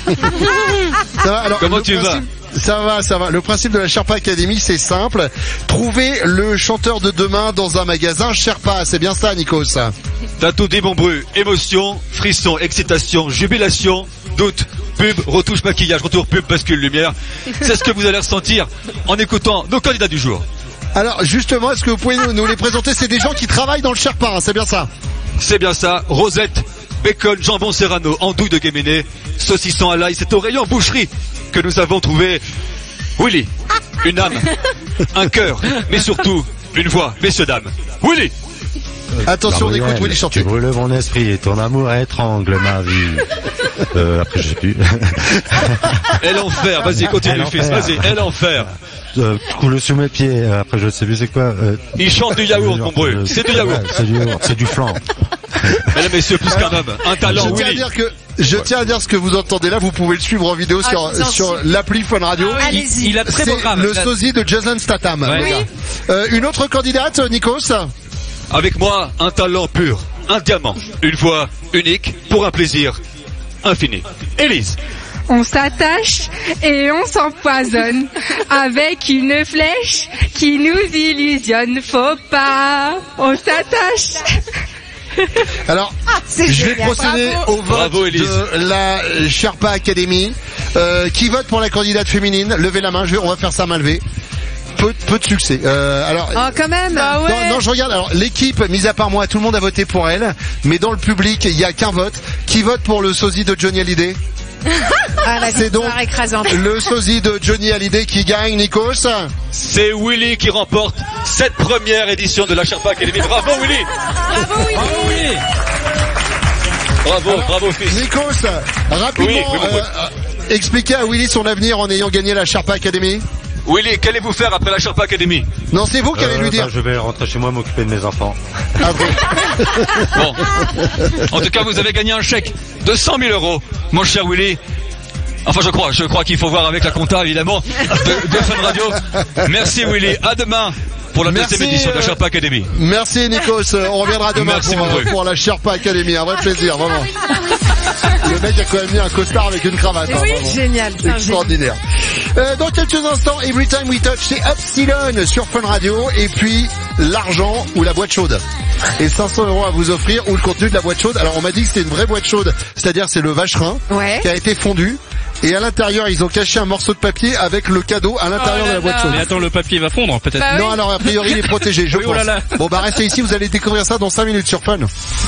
Ça va, alors, Comment le tu vas? principe- Ça va, ça va. Le principe de la Sherpa Academy, c'est simple. Trouver le chanteur de demain dans un magasin Sherpa. C'est bien ça, Nikos. T'as tout dit mon Bru, émotion, frisson, excitation, jubilation, doute, pub, retouche, maquillage, retour pub, bascule, lumière. C'est ce que vous allez ressentir en écoutant nos candidats du jour. Alors, justement, est-ce que vous pouvez nous, nous les présenter? C'est des gens qui travaillent dans le Sherpa, hein, c'est bien ça? C'est bien ça, rosette, bacon, jambon serrano, andouille de Guéméné, saucisson à l'ail, c'est au rayon boucherie que nous avons trouvé Willy, une âme, un cœur, mais surtout une voix, messieurs dames. Willy. Attention, on écoute Willy chanter. Tu brûles mon esprit et ton amour étrangle ma vie. Euh, après, je sais plus. Et l'enfer, vas-y, continue, fils, vas-y, et l'enfer. Euh, coule sous mes pieds, euh, après, je sais plus c'est quoi. Euh, Il chante du yaourt, mon Bru, c'est du yaourt. ouais, c'est du yaourt, c'est du flan. Mesdames, messieurs, plus qu'un homme, un talent, Je tiens à Willy. dire que, je tiens à dire ce que vous entendez là, vous pouvez le suivre en vidéo Ah, sur, bien sur sûr. l'appli Fun Radio. Allez-y. Il a très C'est beau grave. le sosie de Jason Statham. Ouais. le Oui. gars. Euh, une autre candidate, Nikos? Avec moi, un talent pur, un diamant, une voix unique pour un plaisir infini. Élise. On s'attache et on s'empoisonne avec une flèche qui nous illusionne. Faut pas, on s'attache. Alors, c'est je vais génial. procéder Bravo. au vote Bravo, Élise. de la Sherpa Academy. Euh, qui vote pour la candidate féminine? Levez la main, je vais, on va faire ça main levée. Peu, peu de succès. Euh, alors, Oh, quand même. Bah ouais. non, non, je regarde. Alors, l'équipe, mis à part moi, tout le monde a voté pour elle. Mais dans le public, il y a qu'un vote. Qui vote pour le sosie de Johnny Hallyday? Ah, la C'est donc victoire écrasante. le sosie de Johnny Hallyday qui gagne, Nikos. C'est Willy qui remporte cette première édition de la Sherpa Academy. Bravo Willy. Bravo Willy. Bravo Willy. Bravo, bravo fils. Nikos, rapidement, Oui, oui, mon euh, euh, expliquez à Willy son avenir en ayant gagné la Sherpa Academy. Willy, qu'allez-vous faire après la Sherpa Academy? Non, c'est vous qui allez Euh, lui dire. bah, je vais rentrer chez moi m'occuper de mes enfants. Ah bon. Bon. En tout cas, vous avez gagné un chèque de cent mille euros, mon cher Willy. Enfin, je crois, je crois qu'il faut voir avec la compta, évidemment, de, de Fun Radio. Merci Willy, à demain pour la Merci, deuxième édition de la euh, Sherpa Academy. Merci Nikos, Euh, on reviendra demain Merci, pour, mon euh, Bru. pour la Sherpa Academy, un vrai plaisir, vraiment. Le mec a quand même mis un costard avec une cravate. hein, Oui, vraiment. génial. c'est un Extraordinaire. Euh, dans quelques instants, Every Time We Touch, c'est Epsilon sur Fun Radio, et puis l'argent ou la boîte chaude. Et cinq cents euros à vous offrir, ou le contenu de la boîte chaude. Alors on m'a dit que c'était une vraie boîte chaude, c'est-à-dire c'est le vacherin Ouais. qui a été fondu. Et à l'intérieur, ils ont caché un morceau de papier avec le cadeau à l'intérieur de la boîte chaude. Mais attends, le papier va fondre peut-être. Bah oui. Non, alors a priori, il est protégé, je Oui, pense. oh là là. Bon, bah restez ici, vous allez découvrir ça dans cinq minutes sur Fun.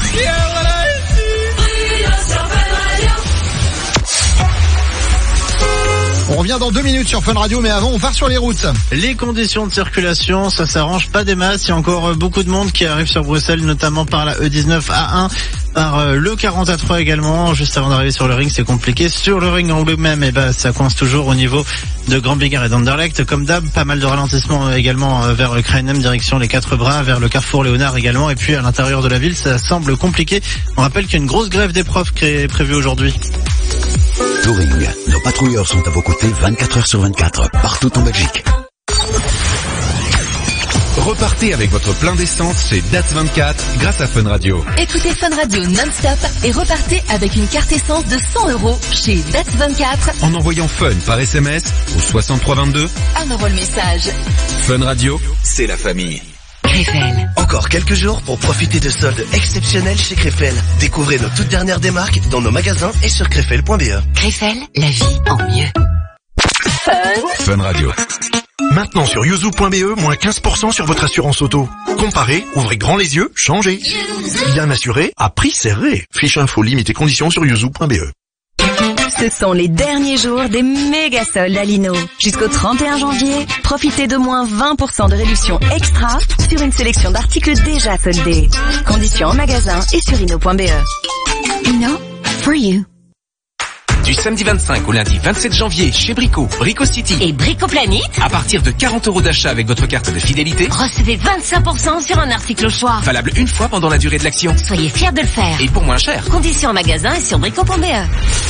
On revient dans deux minutes sur Fun Radio, mais avant, on part sur les routes. Les conditions de circulation, ça s'arrange pas des masses. Il y a encore beaucoup de monde qui arrive sur Bruxelles, notamment par la E dix-neuf A un, par le quarante A trois également. Juste avant d'arriver sur le ring, c'est compliqué. Sur le ring en lui-même, eh ben, ça coince toujours au niveau de Grand Bigard et d'Anderlecht. Comme d'hab, pas mal de ralentissements également vers le Krainem, direction les Quatre Bras, vers le Carrefour Léonard également. Et puis à l'intérieur de la ville, ça semble compliqué. On rappelle qu'il y a une grosse grève des profs qui est prévue aujourd'hui. Touring, nos patrouilleurs sont à vos côtés vingt-quatre heures sur vingt-quatre, partout en Belgique. Repartez avec votre plein d'essence chez D A T vingt-quatre grâce à Fun Radio. Écoutez Fun Radio non-stop et repartez avec une carte essence de cent euros chez D A T vingt-quatre. En envoyant Fun par S M S au soixante-trois vingt-deux. Un euro le message. Fun Radio, c'est la famille. Krefel. Encore quelques jours pour profiter de soldes exceptionnels chez Krefel. Découvrez nos toutes dernières démarques dans nos magasins et sur krefel point b e. Krefel, la vie en mieux. Fun. Fun Radio. Maintenant sur yuzu point b e, moins quinze pour cent sur votre assurance auto. Comparez, ouvrez grand les yeux, changez. Bien assuré, à prix serré. Fiche info, limite et conditions sur yuzu point b e. Ce sont les derniers jours des méga soldes à Lino. Jusqu'au trente et un janvier, profitez de moins vingt pour cent de réduction extra sur une sélection d'articles déjà soldés. Conditions en magasin et sur ino point b e. Lino, for you. Du samedi vingt-cinq au lundi vingt-sept janvier chez Brico, Brico City et Brico Planet. À partir de quarante euros d'achat avec votre carte de fidélité, recevez vingt-cinq pour cent sur un article au choix. Valable une fois pendant la durée de l'action. Soyez fiers de le faire. Et pour moins cher. Conditions en magasin et sur brico point b e.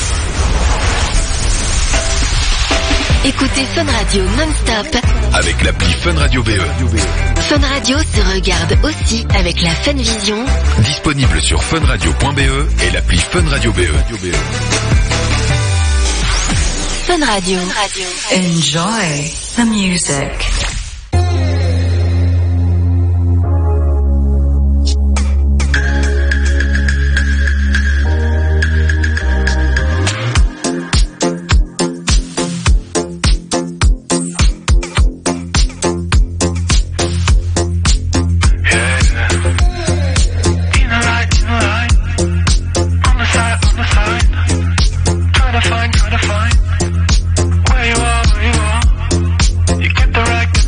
Écoutez Fun Radio non-stop avec l'appli Fun Radio B E. Fun Radio se regarde aussi avec la Fun Vision. Disponible sur fun radio point b e et l'appli Fun Radio B E. Fun Radio. Enjoy the music. Where you are, where you are, you get the right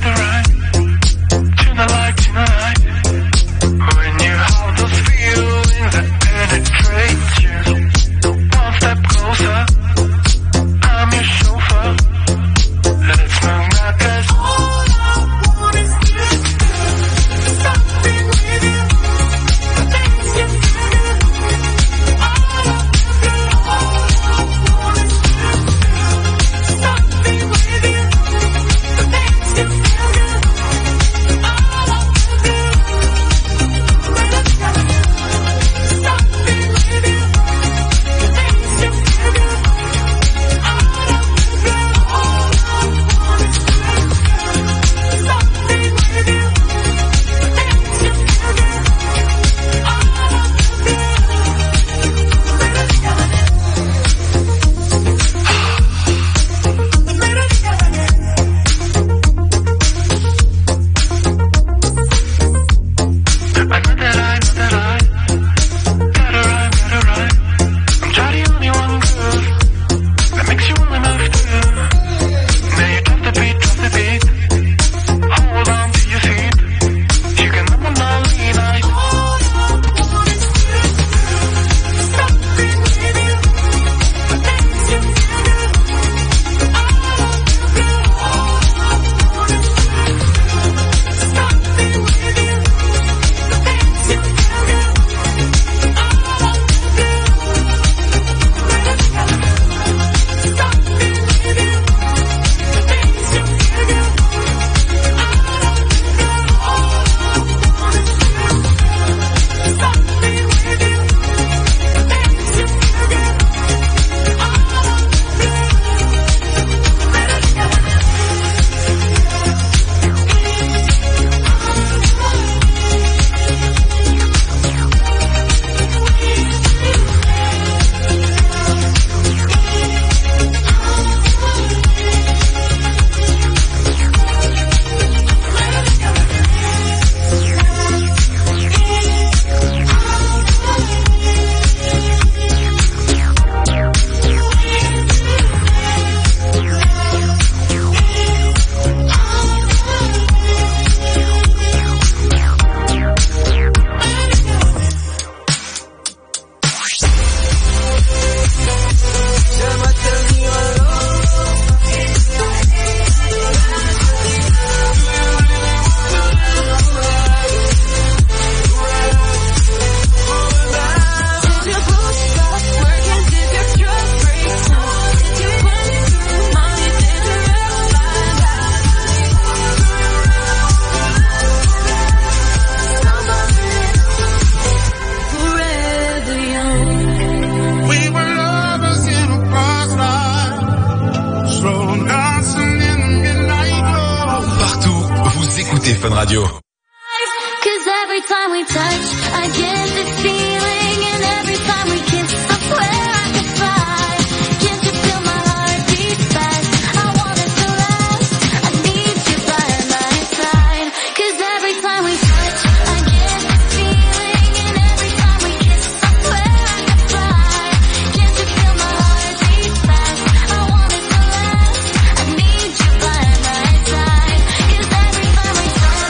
Écoutez Fun Radio. Cause every time we touch, I get this feeling, and every time we kiss, I swear I could fly. Can't you feel my heart beat fast? I want it to last. I need you by my side. Cause every time we touch, I get this feeling, and every time we kiss, I swear I could fly. Can't you feel my heart beat fast? I want it to last. I need you by my side. Cause every time we touch,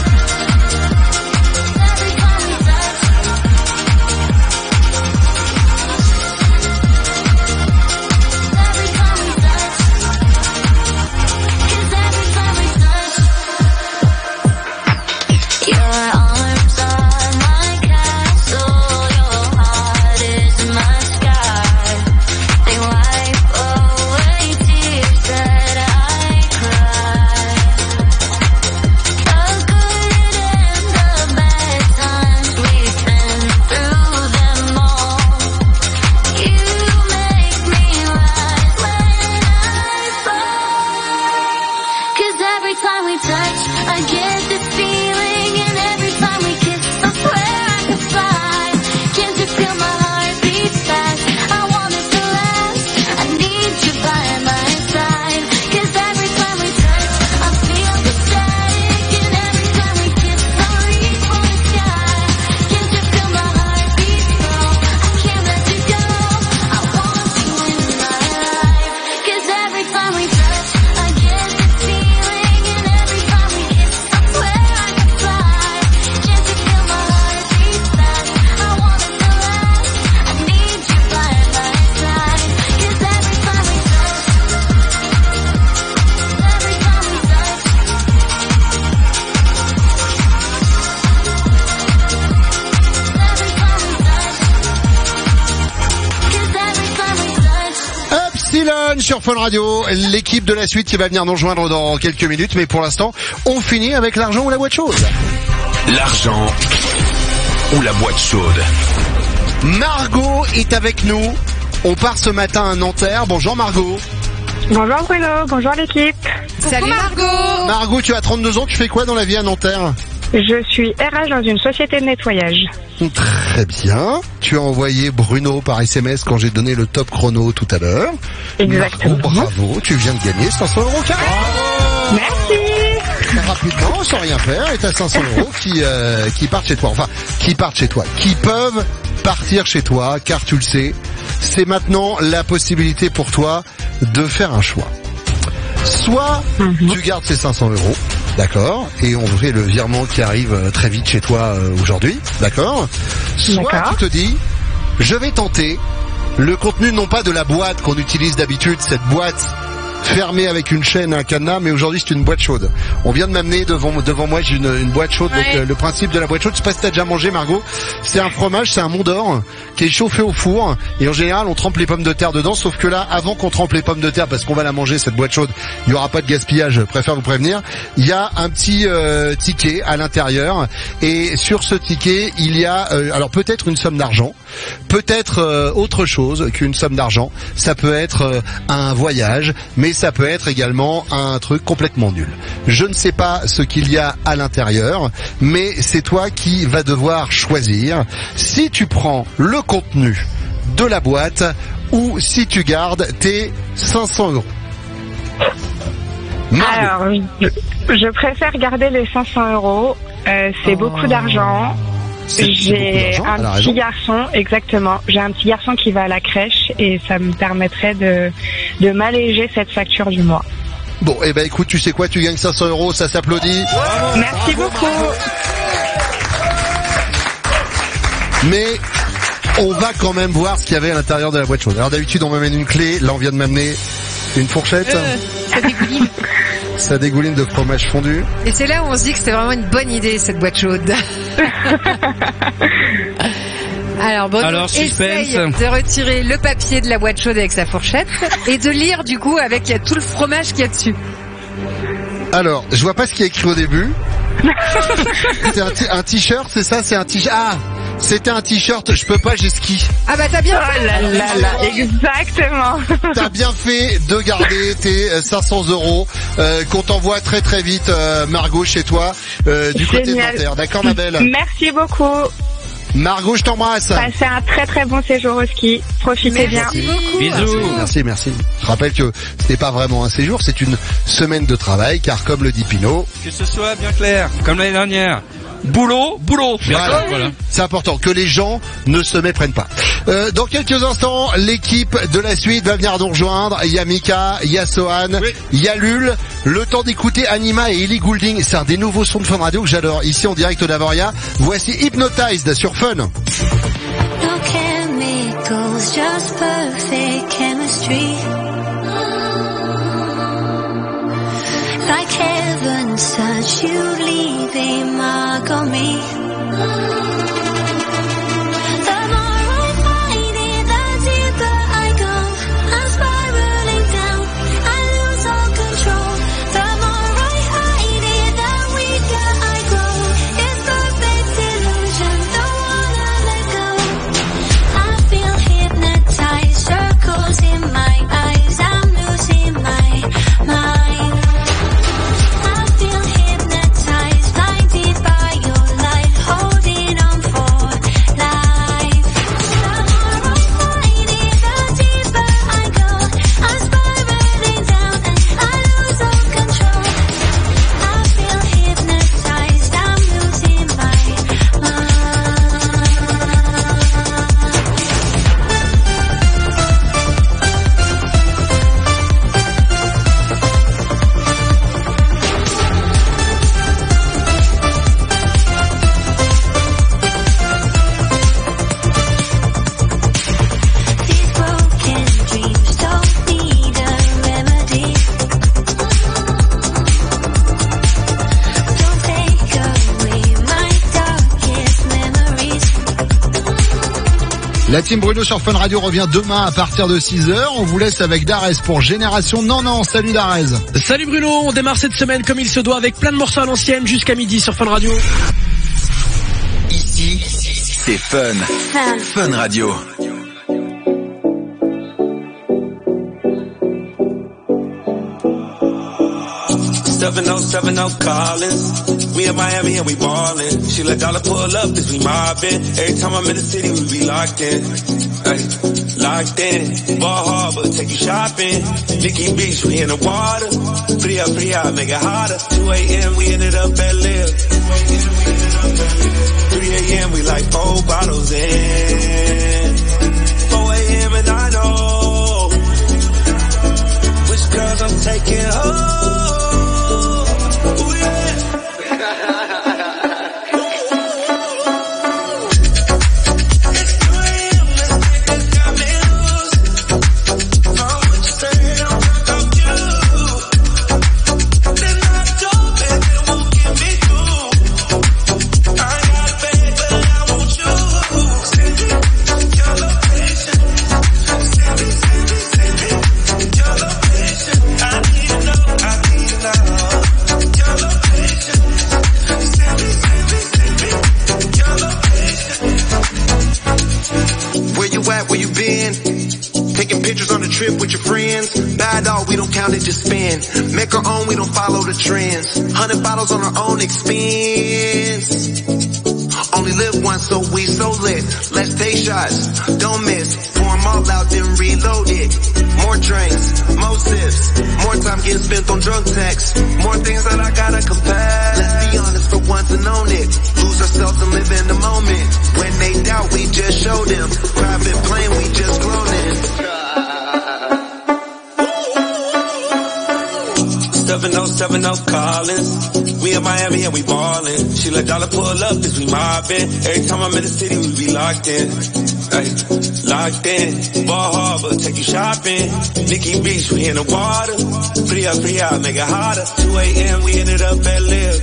sur Fun Radio, l'équipe de la suite qui va venir nous rejoindre dans quelques minutes, mais pour l'instant, on finit avec l'argent ou la boîte chaude. L'argent ou la boîte chaude. Margot est avec nous. On part ce matin à Nanterre. Bonjour Margot. Bonjour Bruno, bonjour l'équipe. Salut Margot. Margot, tu as trente-deux ans, tu fais quoi dans la vie à Nanterre? Je suis R H dans une société de nettoyage. Très bien. Tu as envoyé Bruno par S M S quand j'ai donné le top chrono tout à l'heure. Exactement. Margot, bravo, tu viens de gagner cinq cents euros carré. Merci. Rapidement, sans rien faire, et t'as cinq cents euros qui, euh, qui partent chez toi. Enfin, qui partent chez toi. Qui peuvent partir chez toi, car tu le sais, c'est maintenant la possibilité pour toi de faire un choix. Soit mm-hmm. tu gardes ces cinq cents euros, d'accord, et on fait le virement qui arrive très vite chez toi euh, aujourd'hui, d'accord. Soit d'accord. Tu te dis, je vais tenter le contenu non pas de la boîte qu'on utilise d'habitude, cette boîte fermée avec une chaîne, un cadenas, mais aujourd'hui c'est une boîte chaude. On vient de m'amener devant devant moi, j'ai une, une boîte chaude. Ouais. Donc euh, le principe de la boîte chaude, je sais pas si t'as déjà mangé Margot, c'est un fromage, c'est un Mont d'Or qui est chauffé au four, et en général on trempe les pommes de terre dedans, sauf que là, avant qu'on trempe les pommes de terre, parce qu'on va la manger cette boîte chaude, il y aura pas de gaspillage, je préfère vous prévenir, il y a un petit euh, ticket à l'intérieur, et sur ce ticket il y a euh, alors peut-être une somme d'argent, peut-être euh, autre chose qu'une somme d'argent, ça peut être euh, un voyage, mais ça peut être également un truc complètement nul. Je ne sais pas ce qu'il y a à l'intérieur, mais c'est toi qui vas devoir choisir si tu prends le contenu de la boîte ou si tu gardes tes cinq cents euros. Margot. Alors, je, je préfère garder les cinq cents euros. Euh, c'est oh. beaucoup d'argent. J'ai un petit garçon, exactement. J'ai un petit garçon qui va à la crèche et ça me permettrait de, de m'alléger cette facture du mois. Bon, eh ben écoute, tu sais quoi, tu gagnes cinq cents euros, ça s'applaudit. Merci beaucoup. Mais on va quand même voir ce qu'il y avait à l'intérieur de la boîte chaude. Alors d'habitude, on m'amène une clé, là on vient de m'amener une fourchette. Euh, ça dégouline. Ça dégouline de fromage fondu. Et c'est là où on se dit que c'est vraiment une bonne idée, cette boîte chaude. Alors, Bruno Alors, essaye de retirer le papier de la boîte chaude avec sa fourchette et de lire du coup avec tout le fromage qu'il y a dessus. Alors, je vois pas ce qu'il y a écrit au début. C'est un, t- un t-shirt, c'est ça, c'est un t-shirt. Ah, c'était un t-shirt, je peux pas, j'ai ski. Ah bah t'as bien Oh fait. là là là, exactement. T'as bien fait de garder tes cinq cents euros euh, qu'on t'envoie très très vite, euh, Margot, chez toi, euh, du côté de Génial. Nanterre. D'accord, ma belle? Merci beaucoup. Margot, je t'embrasse. Passez un très très bon séjour au ski. Profitez bien. Merci beaucoup. Merci, merci, merci. Je rappelle que ce n'est pas vraiment un séjour, c'est une semaine de travail, car comme le dit Pinot, Que ce soit bien clair, comme l'année dernière. Boulot, boulot. voilà, Voilà. c'est important que les gens ne se méprennent pas. Euh, dans quelques instants, l'équipe de la suite va venir nous rejoindre. Il y a Mika, il y a Sohan, il y a Lul. Le temps d'écouter Anima et Ellie Goulding. C'est un des nouveaux sons de Fun Radio que j'adore. Ici en direct d'Avoria. Voici Hypnotized sur Fun. No chemicals, just perfect chemistry. Like heaven's touch, you leave a mark on me. The more I fight it, the deeper I go. I'm spiraling down, I lose all control. The more I hide it, the weaker I grow. It's perfect illusion, don't wanna let go. I feel hypnotized, circles in my eyes, I'm losing my mind. I feel hypnotized, blinded by your light, holding on for life. The more I fight it, the deeper I go. I'm spiraling down and I lose all control. I feel hypnotized, I'm losing my mind. These broken dreams don't need a remedy. Don't take away my darkest memories. La team Bruno sur Fun Radio revient demain à partir de six heures. On vous laisse avec Darès pour Génération. Non, non, salut Darès. Salut Bruno, on démarre cette semaine comme il se doit avec plein de morceaux à l'ancienne jusqu'à midi sur Fun Radio. Ici, c'est Fun. Fun Radio. seven oh seven oh Collins. We in Miami and we ballin'. She let dollar pull up cause we mobbin'. Every time I'm in the city we be locked in. Ay, locked in. Ball Harbor, take you shopping. Nikki Beach, we in the water. Free up, free out, make it hotter. two a.m. we ended up at Live. three a.m. we like four bottles in. four a.m. and I know which girls I'm taking home. Ooh, yeah. Where you been? Taking pictures on the trip with your friends. Bad dog, we don't count it, just spend. Make our own, we don't follow the trends. Hundred bottles on our own expense. Only live once, so we so lit. Let's take shots, don't miss. Pour 'em all out, then reload it. More drinks, more sips. More time getting spent on drug texts. More things that I gotta confess. Let's be honest for once and own it. Lose ourselves and live in the moment. When they doubt, we just show them. Private plane, we just gloating. seven oh seven oh Collins. We in Miami and we ballin'. She let dollar pull up cause we mobbin'. Every time I'm in the city we be locked in. Ay, locked in. Ball Harbor, take you shopping. Nikki Beach, we in the water. Free up, free out, make it hotter. two a.m. we ended up at Live.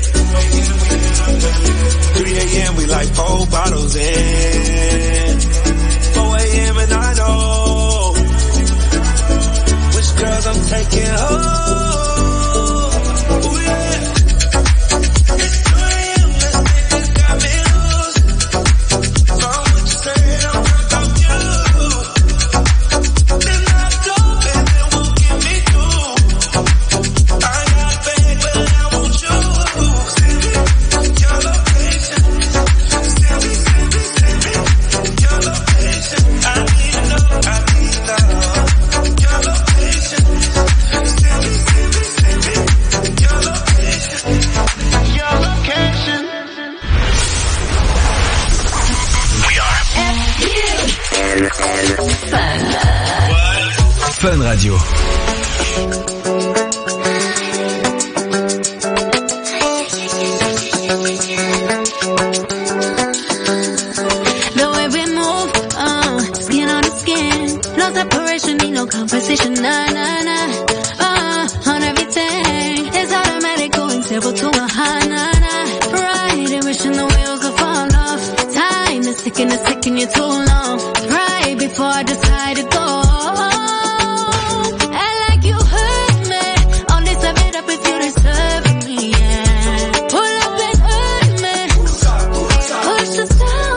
three a.m. we like four bottles in. four a.m. and I know which girls I'm taking home. Ooh, yeah. It's three a.m. let's get this got me loose. From Radio. The way we move, uh, skin on the skin, no separation, need no conversation, nah, nah, nah, uh, on everything, it's automatic, going zero to a high, nah, nah, right, and wishing the wheels will fall off, time is ticking, it's taking you too long, right, before I decide to go, and like you hurt me, only sum it up if you deserve me, yeah, pull up and hurt me, push us down.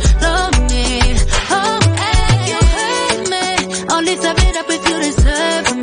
Only sum it up if you deserve